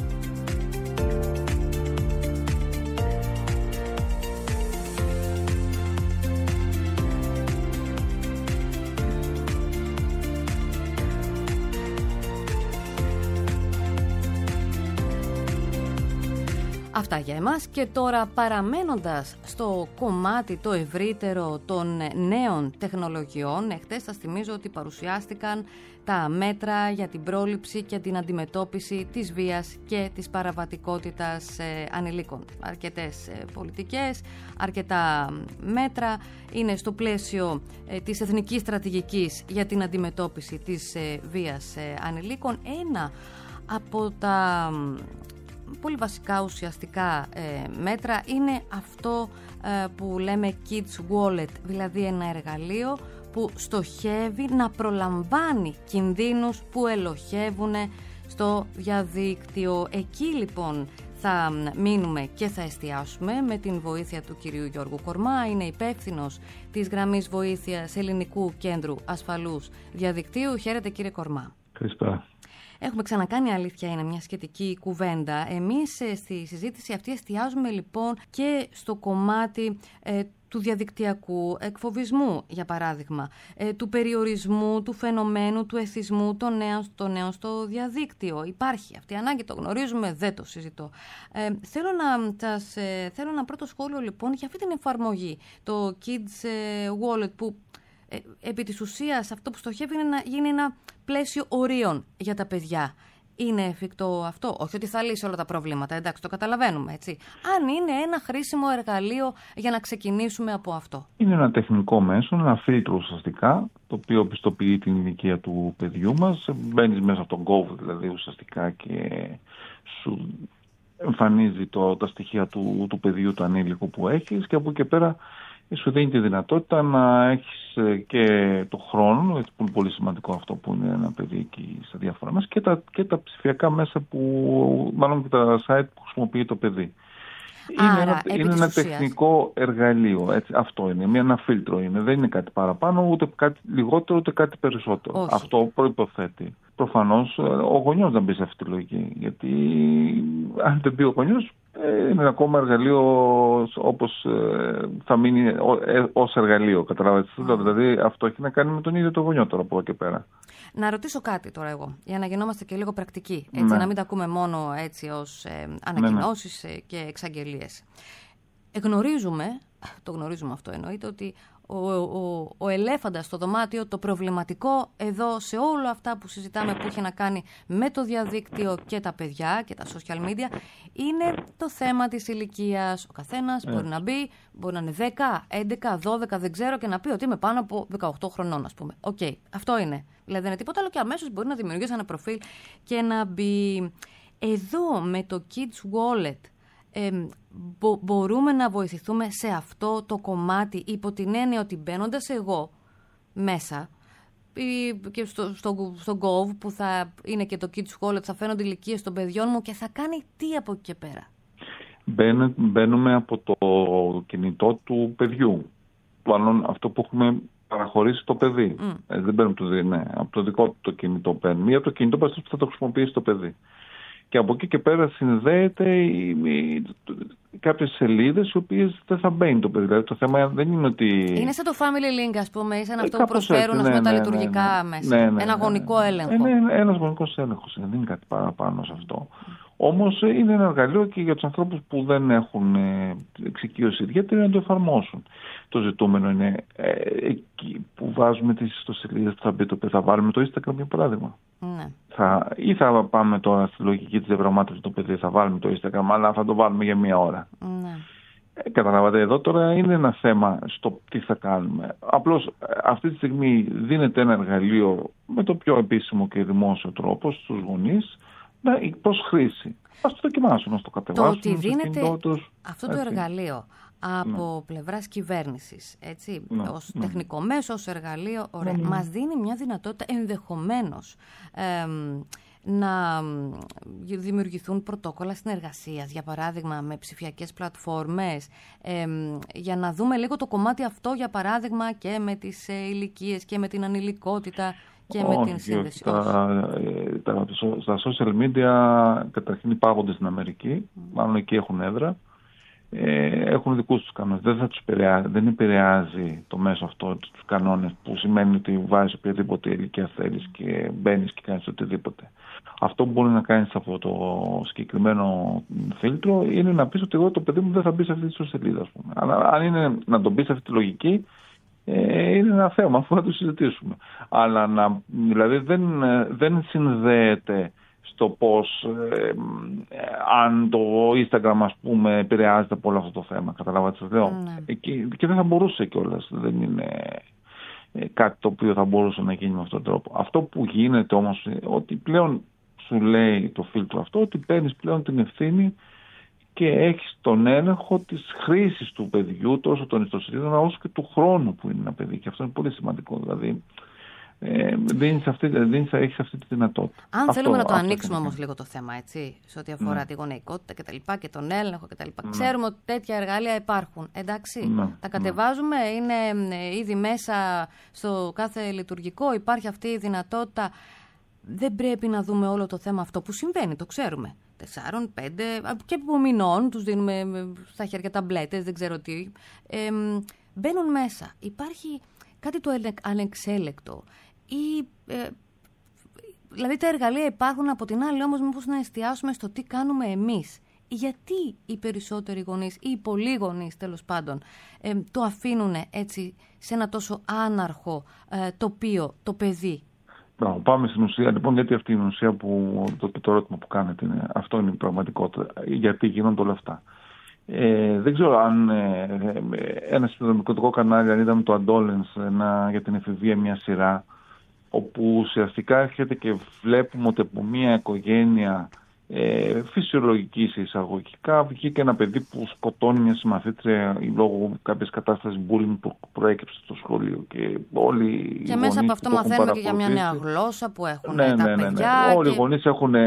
Αυτά για εμάς, και τώρα παραμένοντας στο κομμάτι το ευρύτερο των νέων τεχνολογιών, χτες σας θυμίζω ότι παρουσιάστηκαν τα μέτρα για την πρόληψη και την αντιμετώπιση της βίας και της παραβατικότητας ανηλίκων. Αρκετές πολιτικές, αρκετά μέτρα είναι στο πλαίσιο της Εθνικής Στρατηγικής για την αντιμετώπιση της βίας ανηλίκων. Ένα από τα πολύ βασικά ουσιαστικά μέτρα είναι αυτό που λέμε Kids Wallet, δηλαδή ένα εργαλείο που στοχεύει να προλαμβάνει κινδύνους που ελοχεύουν στο διαδίκτυο. Εκεί λοιπόν θα μείνουμε και θα εστιάσουμε με την βοήθεια του κυρίου Γιώργου Κορμά. Είναι υπεύθυνος της Γραμμής Βοήθειας Ελληνικού Κέντρου Ασφαλούς Διαδικτύου. Χαίρετε κύριε Κορμά. Ευχαριστώ. Έχουμε ξανακάνει, αλήθεια είναι, μια σχετική κουβέντα. Εμείς στη συζήτηση αυτή εστιάζουμε λοιπόν και στο κομμάτι του διαδικτυακού εκφοβισμού, για παράδειγμα, του περιορισμού, του φαινομένου, του εθισμού των νέων στο διαδίκτυο. Υπάρχει αυτή η ανάγκη, το γνωρίζουμε, δεν το συζητώ. Θέλω ένα πρώτο σχόλιο λοιπόν για αυτή την εφαρμογή, το Kids Wallet, που επί της ουσίας αυτό που στοχεύει είναι να γίνει ένα πλαίσιο ορίων για τα παιδιά. Είναι εφικτό αυτό? Όχι ότι θα λύσει όλα τα προβλήματα, εντάξει, το καταλαβαίνουμε, έτσι. Αν είναι ένα χρήσιμο εργαλείο για να ξεκινήσουμε από αυτό. Είναι ένα τεχνικό μέσο, ένα φίλτρο ουσιαστικά, το οποίο πιστοποιεί την ηλικία του παιδιού μας. Μπαίνεις μέσα από τον Gov δηλαδή ουσιαστικά και σου εμφανίζει τα στοιχεία του παιδιού, του ανήλικου που έχεις, και από εκεί και πέρα σου δίνει τη δυνατότητα να έχεις και το χρόνο, έτσι, που είναι πολύ σημαντικό αυτό που είναι ένα παιδί εκεί στα διάφορα μέσα, και τα ψηφιακά μέσα μάλλον και τα site που χρησιμοποιεί το παιδί. Είναι ένα τεχνικό εργαλείο, έτσι, αυτό είναι, ένα φίλτρο είναι, δεν είναι κάτι παραπάνω, ούτε κάτι λιγότερο, ούτε κάτι περισσότερο. Όχι. Αυτό προϋποθέτει προφανώς ο γονιός να μπει σε αυτή τη λογική, γιατί αν δεν μπει ο γονιός, είναι ακόμα εργαλείο όπως θα μείνει ως εργαλείο, καταλάβατε. Δηλαδή αυτό έχει να κάνει με τον ίδιο το γονιό τώρα από εδώ και πέρα. Να ρωτήσω κάτι τώρα εγώ, για να γινόμαστε και λίγο πρακτικοί, έτσι, να μην τα ακούμε μόνο έτσι ως ανακοινώσεις και εξαγγελίες. Το γνωρίζουμε αυτό εννοείται, ότι ο ελέφαντας στο δωμάτιο, το προβληματικό εδώ σε όλα αυτά που συζητάμε που έχει να κάνει με το διαδίκτυο και τα παιδιά και τα social media, είναι το θέμα της ηλικίας. Ο καθένας μπορεί να μπει, μπορεί να είναι 10, 11, 12, δεν ξέρω, και να πει ότι είμαι πάνω από 18 χρονών, ας πούμε. Οκ, αυτό είναι. Δηλαδή δεν είναι τίποτα άλλο, και αμέσως μπορεί να δημιουργήσει ένα προφίλ και να μπει. Εδώ με το Kids Wallet μπορούμε να βοηθηθούμε σε αυτό το κομμάτι, υπό την έννοια ότι μπαίνοντας εγώ μέσα και στο Gov που θα είναι και το Kids Wallet, θα φαίνονται ηλικίες των παιδιών μου, και θα κάνει τι από εκεί και πέρα? Μπαίνουμε από το κινητό του παιδιού, αυτό που έχουμε παραχωρήσει το παιδί. Δεν μπαίνουμε από το δικό του το κινητό, παίρνουμε, ή από το κινητό που θα το χρησιμοποιήσει το παιδί. Και από εκεί και πέρα συνδέεται κάποιες σελίδες οι οποίες δεν θα μπαίνει το παιδί. Δηλαδή το θέμα δεν είναι ότι... Είναι σαν το Family Link, ας πούμε, ή σαν αυτό που προσφέρουν τα λειτουργικά μέσα. Ένα γονικό έλεγχο. Ένας γονικός έλεγχος, δεν είναι κάτι παραπάνω σε αυτό. Όμως είναι ένα εργαλείο και για τους ανθρώπους που δεν έχουν εξοικείωση ιδιαίτερη να το εφαρμόσουν. Το ζητούμενο είναι εκεί που βάζουμε τις ιστοσελίδες που θα μπει το παιδί. Θα βάλουμε το Instagram για παράδειγμα. Ναι. Ή θα πάμε τώρα στη λογική της διαπραγμάτευσης του παιδί, θα βάλουμε το Instagram, αλλά θα το βάλουμε για μία ώρα. Ναι. Καταλάβατε, εδώ τώρα είναι ένα θέμα στο τι θα κάνουμε. Απλώς αυτή τη στιγμή δίνεται ένα εργαλείο με το πιο επίσημο και δημόσιο τρόπο στους γονείς προς χρήση. Ας το δοκιμάσουν, ας το κατεβάσουν. Το ότι δίνεται αυτό το εργαλείο από πλευράς κυβέρνησης, έτσι, ως τεχνικό μέσο, ως εργαλείο, ωραία, μας δίνει μια δυνατότητα ενδεχομένως να δημιουργηθούν πρωτόκολλα συνεργασίας, για παράδειγμα με ψηφιακές πλατφόρμες, για να δούμε λίγο το κομμάτι αυτό, για παράδειγμα, και με τις ηλικίες και με την ανηλικότητα και με την σύνδεση? Στα social media καταρχήν υπάγονται στην Αμερική, μάλλον εκεί έχουν έδρα. Έχουν δικούς τους κανόνες. Δεν επηρεάζει το μέσο αυτό τους κανόνες, που σημαίνει ότι βάζεις οποιαδήποτε ηλικία θέλεις και μπαίνεις και κάνεις οτιδήποτε. Αυτό που μπορεί να κάνεις σε αυτό το συγκεκριμένο φίλτρο είναι να πεις ότι εγώ το παιδί μου δεν θα μπει σε αυτή τη σελίδα, ας πούμε. Αλλά αν είναι να τον μπει σε αυτή τη λογική, είναι ένα θέμα, αφού θα το συζητήσουμε. Αλλά δηλαδή δεν συνδέεται στο πώς αν το Instagram, ας πούμε, επηρεάζεται από όλο αυτό το θέμα. Καταλάβατε τι λέω? Και δεν θα μπορούσε κιόλας. Δεν είναι κάτι το οποίο θα μπορούσε να γίνει με αυτόν τον τρόπο. Αυτό που γίνεται όμως, ότι πλέον σου λέει το φίλτρο αυτό, ότι παίρνεις πλέον την ευθύνη και έχεις τον έλεγχο της χρήσης του παιδιού, τόσο των ιστοσελίδων όσο και του χρόνου που είναι ένα παιδί. Και αυτό είναι πολύ σημαντικό. Δηλαδή, έχεις αυτή τη δυνατότητα. Αν θέλουμε να το ανοίξουμε όμως λίγο το θέμα, έτσι, σε ό,τι αφορά τη γονεϊκότητα και τα λοιπά και τον έλεγχο και τα λοιπά. Ξέρουμε ότι τέτοια εργαλεία υπάρχουν, εντάξει. Τα κατεβάζουμε, είναι ήδη μέσα στο κάθε λειτουργικό, υπάρχει αυτή η δυνατότητα. Δεν πρέπει να δούμε όλο το θέμα αυτό που συμβαίνει, το ξέρουμε. 4, 5 και από μηνών τους δίνουμε στα χέρια ταμπλέτες, δεν ξέρω τι. Μπαίνουν μέσα. Υπάρχει κάτι το ανεξέλεκτο. Δηλαδή τα εργαλεία υπάρχουν, από την άλλη όμως μήπως να εστιάσουμε στο τι κάνουμε εμείς. Γιατί οι περισσότεροι γονείς ή οι πολλοί γονείς, τέλος πάντων, το αφήνουν έτσι σε ένα τόσο άναρχο τοπίο το παιδί? Πάμε στην ουσία λοιπόν, γιατί αυτή είναι η ουσία που το ερώτημα που κάνετε αυτό είναι η πραγματικότητα. Γιατί γίνονται όλα αυτά. Δεν ξέρω αν ένα συνδρομητικό κανάλι, αν είδαμε το Adolescence για την εφηβεία, μια σειρά, όπου ουσιαστικά έρχεται και βλέπουμε ότι από μια οικογένεια φυσιολογική σε εισαγωγικά βγήκε ένα παιδί που σκοτώνει μια συμμαθήτρια λόγω κάποιες κατάστασης bullying που προέκυψε στο σχολείο. Και μέσα από αυτό μαθαίνουμε και για μια νέα γλώσσα που έχουν τα παιδιά. Όλοι οι γονείς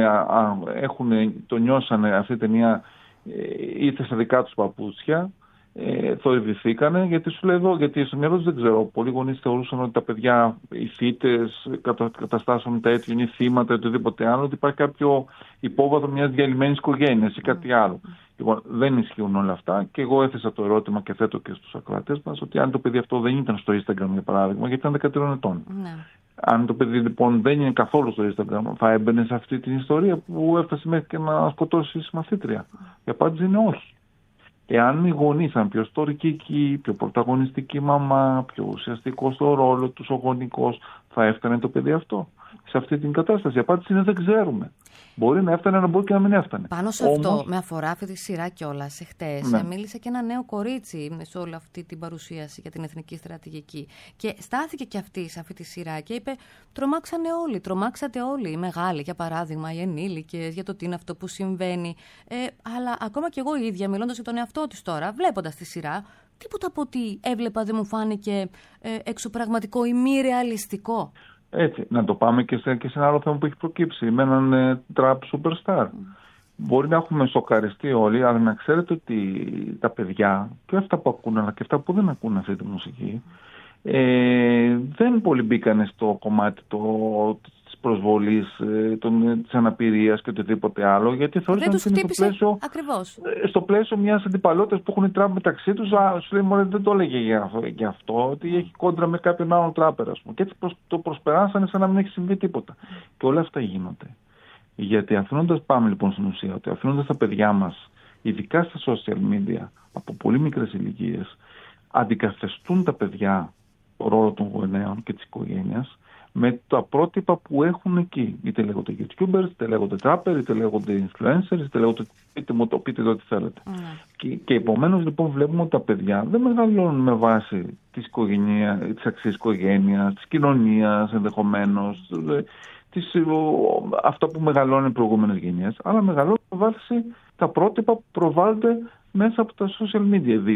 το νιώσανε αυτή τη ταινία, ήρθε στα δικά τους παπούτσια, θορυβηθήκανε, γιατί σου λέω εδώ, γιατί στο μυαλό τους δεν ξέρω, πολλοί γονείς θεωρούσαν ότι τα παιδιά, οι θύτες, καταστάσεων τέτοιων ή θύματα ή οτιδήποτε άλλο, ότι υπάρχει κάποιο υπόβαθρο μιας διαλυμένης οικογένειας ή κάτι άλλο. Λοιπόν, δεν ισχύουν όλα αυτά και εγώ έθεσα το ερώτημα και θέτω και στους ακροατές μας ότι αν το παιδί αυτό δεν ήταν στο Instagram, για παράδειγμα, γιατί ήταν 13 ετών. Αν το παιδί λοιπόν δεν είναι καθόλου στο Instagram, θα έμπαινε σε αυτή την ιστορία που έφτασε μέχρι και να σκοτώσει η συμμαθήτρια? Η απάντηση είναι όχι. Εάν οι γονείς ήταν πιο στορικοί, πιο πρωταγωνιστική μαμά, πιο ουσιαστικό στο ρόλο τους ο γονικός, θα έφτανε το παιδί αυτό σε αυτή την κατάσταση? Η απάντηση είναι δεν ξέρουμε. Μπορεί να έφτανε, αλλά μπορεί και να μην έφτανε. Πάνω σε αυτό, με αφορά αυτή τη σειρά κιόλας, εχθές μίλησε και ένα νέο κορίτσι σε όλη αυτή την παρουσίαση για την εθνική στρατηγική. Και στάθηκε και αυτή σε αυτή τη σειρά και είπε: τρομάξατε όλοι. Οι μεγάλοι, για παράδειγμα, οι ενήλικες, για το τι είναι αυτό που συμβαίνει. Αλλά ακόμα κι εγώ η ίδια, μιλώντας για τον εαυτό της τώρα, βλέποντας τη σειρά, τίποτα από ό,τι έβλεπα δεν μου φάνηκε εξωπραγματικό ή μη ρεαλιστικό. Έτσι, να το πάμε και σε ένα άλλο θέμα που έχει προκύψει με έναν τραπ superstar. Μπορεί να έχουμε σοκαριστεί όλοι, αλλά να ξέρετε ότι τα παιδιά, και αυτά που ακούνε αλλά και αυτά που δεν ακούνε αυτή τη μουσική, δεν πολύ μπήκανε στο κομμάτι της προσβολής, της αναπηρίας και οτιδήποτε άλλο, γιατί θεωρούσαν ότι είναι στο πλαίσιο μιας αντιπαλότητας που έχουν τραπ μεταξύ τους. Σου λέει, μωρέ, δεν το έλεγε για αυτό, ότι έχει κόντρα με κάποιον άλλον τράπερ, ας πούμε. Και έτσι το προσπεράσανε σαν να μην έχει συμβεί τίποτα. Και όλα αυτά γίνονται. Γιατί πάμε λοιπόν στην ουσία, ότι αφήνοντας τα παιδιά μας, ειδικά στα social media, από πολύ μικρές ηλικίες, αντικαθεστούν τα παιδιά το ρόλο των γονέων και της οικογένειας με τα πρότυπα που έχουν εκεί. Είτε λέγονται YouTubers, είτε λέγονται trapper, είτε λέγονται influencers, είτε λέγονται πείτε ό,τι θέλετε. Και επομένως λοιπόν βλέπουμε ότι τα παιδιά δεν μεγαλώνουν με βάση τις αξίες οικογένειας, της κοινωνίας ενδεχομένως, αυτά που μεγαλώνουν οι προηγούμενες γενιές, αλλά μεγαλώνουν με βάση τα πρότυπα που προβάλλονται μέσα από τα social media ιδίως.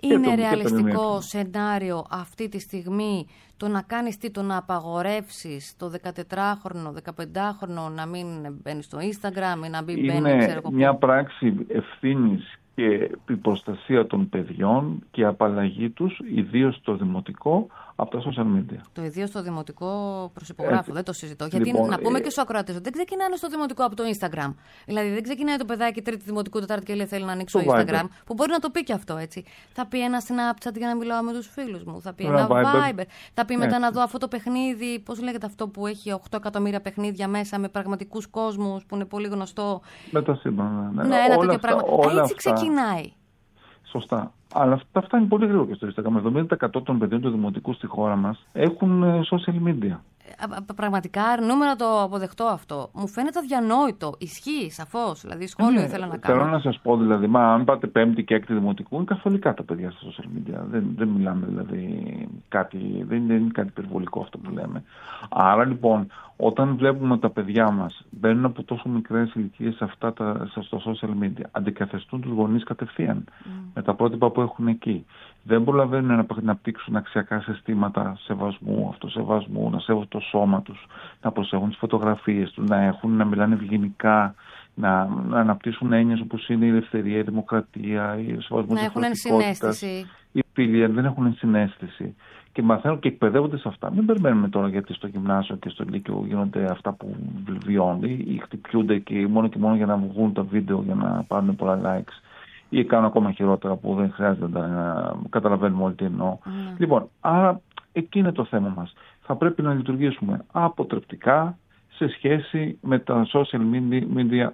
Είναι ρεαλιστικό σενάριο αυτή τη στιγμή το να κάνεις το να απαγορεύσεις το 14χρονο, 15χρονο να μην μπαίνει στο Instagram ή να μην μπαίνει, ξέρω εγώ. Είναι μια πράξη ευθύνης και η προστασία των παιδιών και η απαλλαγή τους, ιδίως στο δημοτικό, από τα social media. Το ιδίως στο δημοτικό προσυπογράφω, δεν το συζητώ. Γιατί να πούμε και στους ακροατές ότι δεν ξεκινάνε στο δημοτικό από το Instagram. Δηλαδή δεν ξεκινάει το παιδάκι τρίτη δημοτικού, τετάρτη και λέει θέλει να ανοίξει το Instagram, που μπορεί να το πει και αυτό έτσι. Θα πει ένα Snapchat για να μιλάω με τους φίλους μου, θα πει ένα Viber, θα πει μετά να δω αυτό το παιχνίδι, πώς λέγεται αυτό που έχει 8 εκατομμύρια παιχνίδια μέσα με πραγματικούς κόσμους που είναι πολύ γνωστό. Με τα σύμπανα. Ναι, ένα τέτοιο πράγμα. Έτσι ξεκινάει. Σωστά. Αλλά αυτά φτάνει πολύ γρήγορα και στο Instagram. 70% των παιδιών του δημοτικού στη χώρα μας έχουν social media. Πραγματικά αρνούμε να το αποδεχτώ αυτό. Μου φαίνεται αδιανόητο. Ισχύει, σαφώς. Δηλαδή, σχόλιο ήθελα να κάνω. Θέλω να σας πω, δηλαδή, αν πάτε 5η και 6η δημοτικού, είναι καθολικά τα παιδιά στα social media. Δεν μιλάμε, δηλαδή, δεν είναι κάτι υπερβολικό αυτό που λέμε. Άρα, λοιπόν, όταν βλέπουμε τα παιδιά μας μπαίνουν από τόσο μικρές ηλικίες στο social media, αντικαθεστούν τους γονείς κατευθείαν με τα πρότυπα που έχουν εκεί. Δεν προλαβαίνουν να αναπτύξουν αξιακά συστήματα σεβασμού, αυτοσεβασμού, να σέβονται το σώμα τους, να προσέχουν τις φωτογραφίες τους, να μιλάνε ευγενικά, να αναπτύσσουν έννοιες όπως είναι η ελευθερία, η δημοκρατία, η σεβασμό της προσωπικότητας. Οι φίλοι δεν έχουν ενσυναίσθηση. Και μαθαίνουν και εκπαιδεύονται σε αυτά. Μην περιμένουμε τώρα γιατί στο γυμνάσιο και στο λύκειο γίνονται αυτά που βιώνουν ή χτυπιούνται και μόνο για να βγουν τα βίντεο για να πάρουν πολλά likes. Ή κάνουν ακόμα χειρότερα που δεν χρειάζεται να καταλαβαίνουμε όλοι τι εννοώ. Λοιπόν, άρα εκεί είναι το θέμα μας. Θα πρέπει να λειτουργήσουμε αποτρεπτικά σε σχέση με τα social media,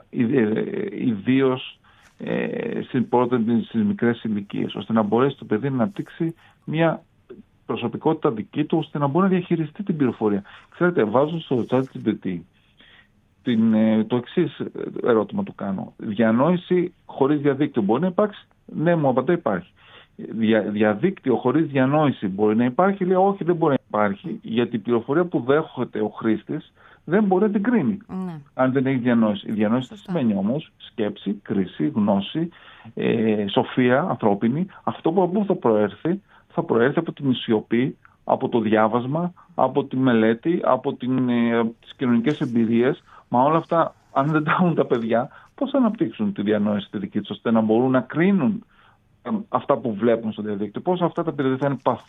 ιδίως στις μικρές ηλικίες, ώστε να μπορέσει το παιδί να αναπτύξει μια προσωπικότητα δική του, ώστε να μπορεί να διαχειριστεί την πληροφορία. Ξέρετε, βάζω στο ChatGPT το εξής ερώτημα του κάνω. Διανόηση χωρίς διαδίκτυο μπορεί να υπάρξει? Ναι, μου απαντά υπάρχει. Διαδίκτυο χωρίς διανόηση μπορεί να υπάρχει? Λέει όχι, δεν μπορεί να υπάρχει, γιατί η πληροφορία που δέχεται ο χρήστης δεν μπορεί να την κρίνει. Αν δεν έχει διανόηση. Η διανόηση σημαίνει όμως σκέψη, κρίση, γνώση, σοφία ανθρώπινη. Αυτό που από θα προέρθει από την σιωπή, από το διάβασμα, από τη μελέτη, από τις κοινωνικές εμπειρίες. Μα όλα αυτά, αν δεν τα έχουν τα παιδιά, πώς θα αναπτύξουν τη διανόηση τη δική τους, ώστε να μπορούν να κρίνουν αυτά που βλέπουν στο διαδίκτυο? Πώς αυτά τα παιδιά θα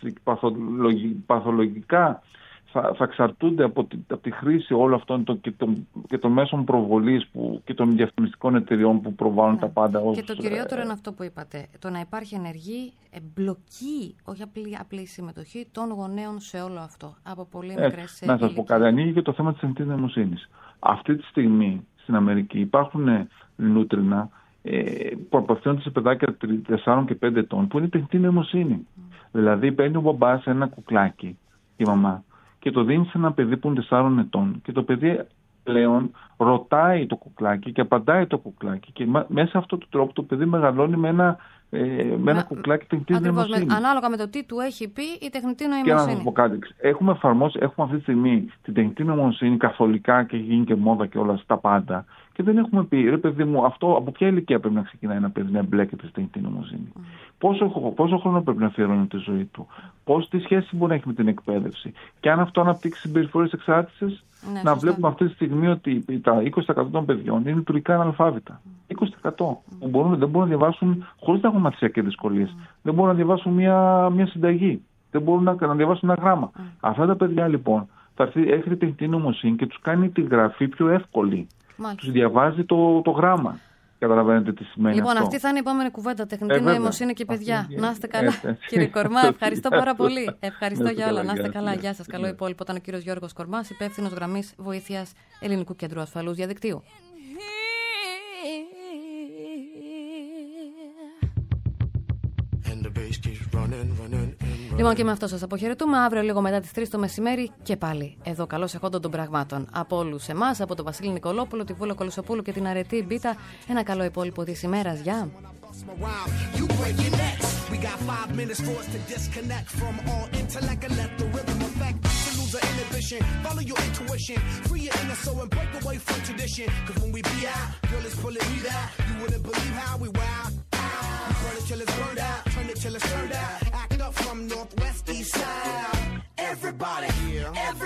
είναι παθολογικά, θα εξαρτούνται από τη χρήση όλων αυτών και των μέσων προβολής και των διαφημιστικών εταιριών που προβάλλουν τα πάντα. Και το κυριότερο είναι αυτό που είπατε. Το να υπάρχει ενεργή εμπλοκή, όχι απλή συμμετοχή των γονέων σε όλο αυτό. Από πολύ μικρές ηλικίες. Να σας πω κάτι. Ανοίγει και το θέμα της τεχνητής νοημοσύνης. Αυτή τη στιγμή στην Αμερική υπάρχουν λούτρινα που απευθύνονται σε παιδάκια 4 και 5 ετών που είναι τεχνητή νοημοσύνη. Δηλαδή παίρνει ο μπαμπάς ένα κουκλάκι, η μαμά, και το δίνει σε ένα παιδί που είναι 4 ετών. Και το παιδί πλέον ρωτάει το κουκλάκι και απαντάει το κουκλάκι. Και μέσα σε αυτόν τον τρόπο το παιδί μεγαλώνει με ένα κουκλάκι τεχνητής νοημοσύνης. Ανάλογα με το τι του έχει πει η τεχνητή νοημοσύνη. Και να σας πω κάτι. Έχουμε αυτή τη στιγμή την τεχνητή νοημοσύνη καθολικά και έχει γίνει και μόδα και όλα στα πάντα. Και δεν έχουμε πει, ρε παιδί μου, αυτό από ποια ηλικία πρέπει να ξεκινάει ένα παιδί να εμπλέκεται στην τεχνητή νοημοσύνη? Πόσο χρόνο πρέπει να αφιερώνει τη ζωή του? Τι σχέση μπορεί να έχει με την εκπαίδευση? Και αν αυτό αναπτύξει συμπεριφορές εξάρτησης, να βλέπουμε αυτή τη στιγμή ότι τα 20% των παιδιών είναι λειτουργικά αναλφάβητα. 20% που δεν μπορούν να διαβάσουν χωρίς να έχουν μαθησιακές δυσκολίες. Δεν μπορούν να διαβάσουν μια συνταγή. Δεν μπορούν να διαβάσουν ένα γράμμα. Αυτά τα παιδιά λοιπόν θα έρχεται η τεχνητή νοημοσύνη και τους κάνει τη γραφή πιο εύκολη. Τους διαβάζει το γράμμα. Καταλαβαίνετε τι σημαίνει λοιπόν, αυτό? αυτή θα είναι η επόμενη κουβέντα. Τεχνητή νοημοσύνη και παιδιά. Να είστε καλά, κύριε Κορμά. Ευχαριστώ πάρα πολύ. Ευχαριστώ για όλα. Να είστε καλά. Γεια σας. Καλό υπόλοιπο. Ήταν ο κύριος Γιώργος Κορμάς, υπεύθυνος γραμμής βοήθειας Ελληνικού Κέντρου Ασφαλούς Διαδικτύου. Λοιπόν, και με αυτό σας αποχαιρετούμε. Αύριο λίγο μετά τις 3 το μεσημέρι και πάλι εδώ καλώς εχόντων των πραγμάτων. Από όλους εμάς, από τον Βασίλη Νικολόπουλο, τη Βούλο Κολοσοπούλου και την Αρετή Μπίτα, ένα καλό υπόλοιπο της ημέρας. Γεια! Follow your intuition, free your inner soul and break away from tradition. Cause when we be out, girl, it's pulling me out. You wouldn't believe how we wow. We burn it till it's burned out, turn it till it's turned out.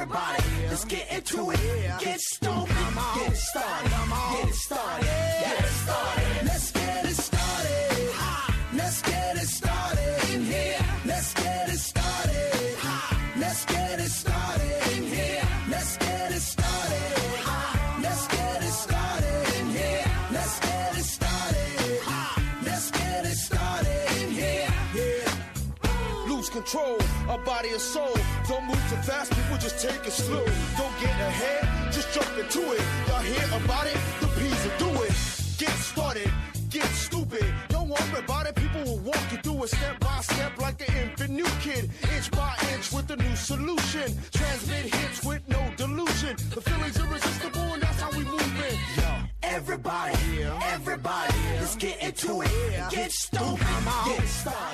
Everybody, let's get into it. Get stupid, get it started, get it started, get it started. Let's get it started. Let's get it started in here. Let's get it started. Let's get it started in here. Let's get it started. Let's get it started in here. Let's get it started. Let's get it started in here. Lose control of body and soul. Don't move too fast, people just take it slow. Don't get ahead, just jump into it. Y'all hear about it? The P's will do it. Get started, get stupid. Don't worry about it, people will walk you through it step by step like an infant new kid. Inch by inch with a new solution. Transmit hits with no delusion. The feeling's irresistible and that's how we move it. Everybody, everybody, let's get into it. Get stupid, get started.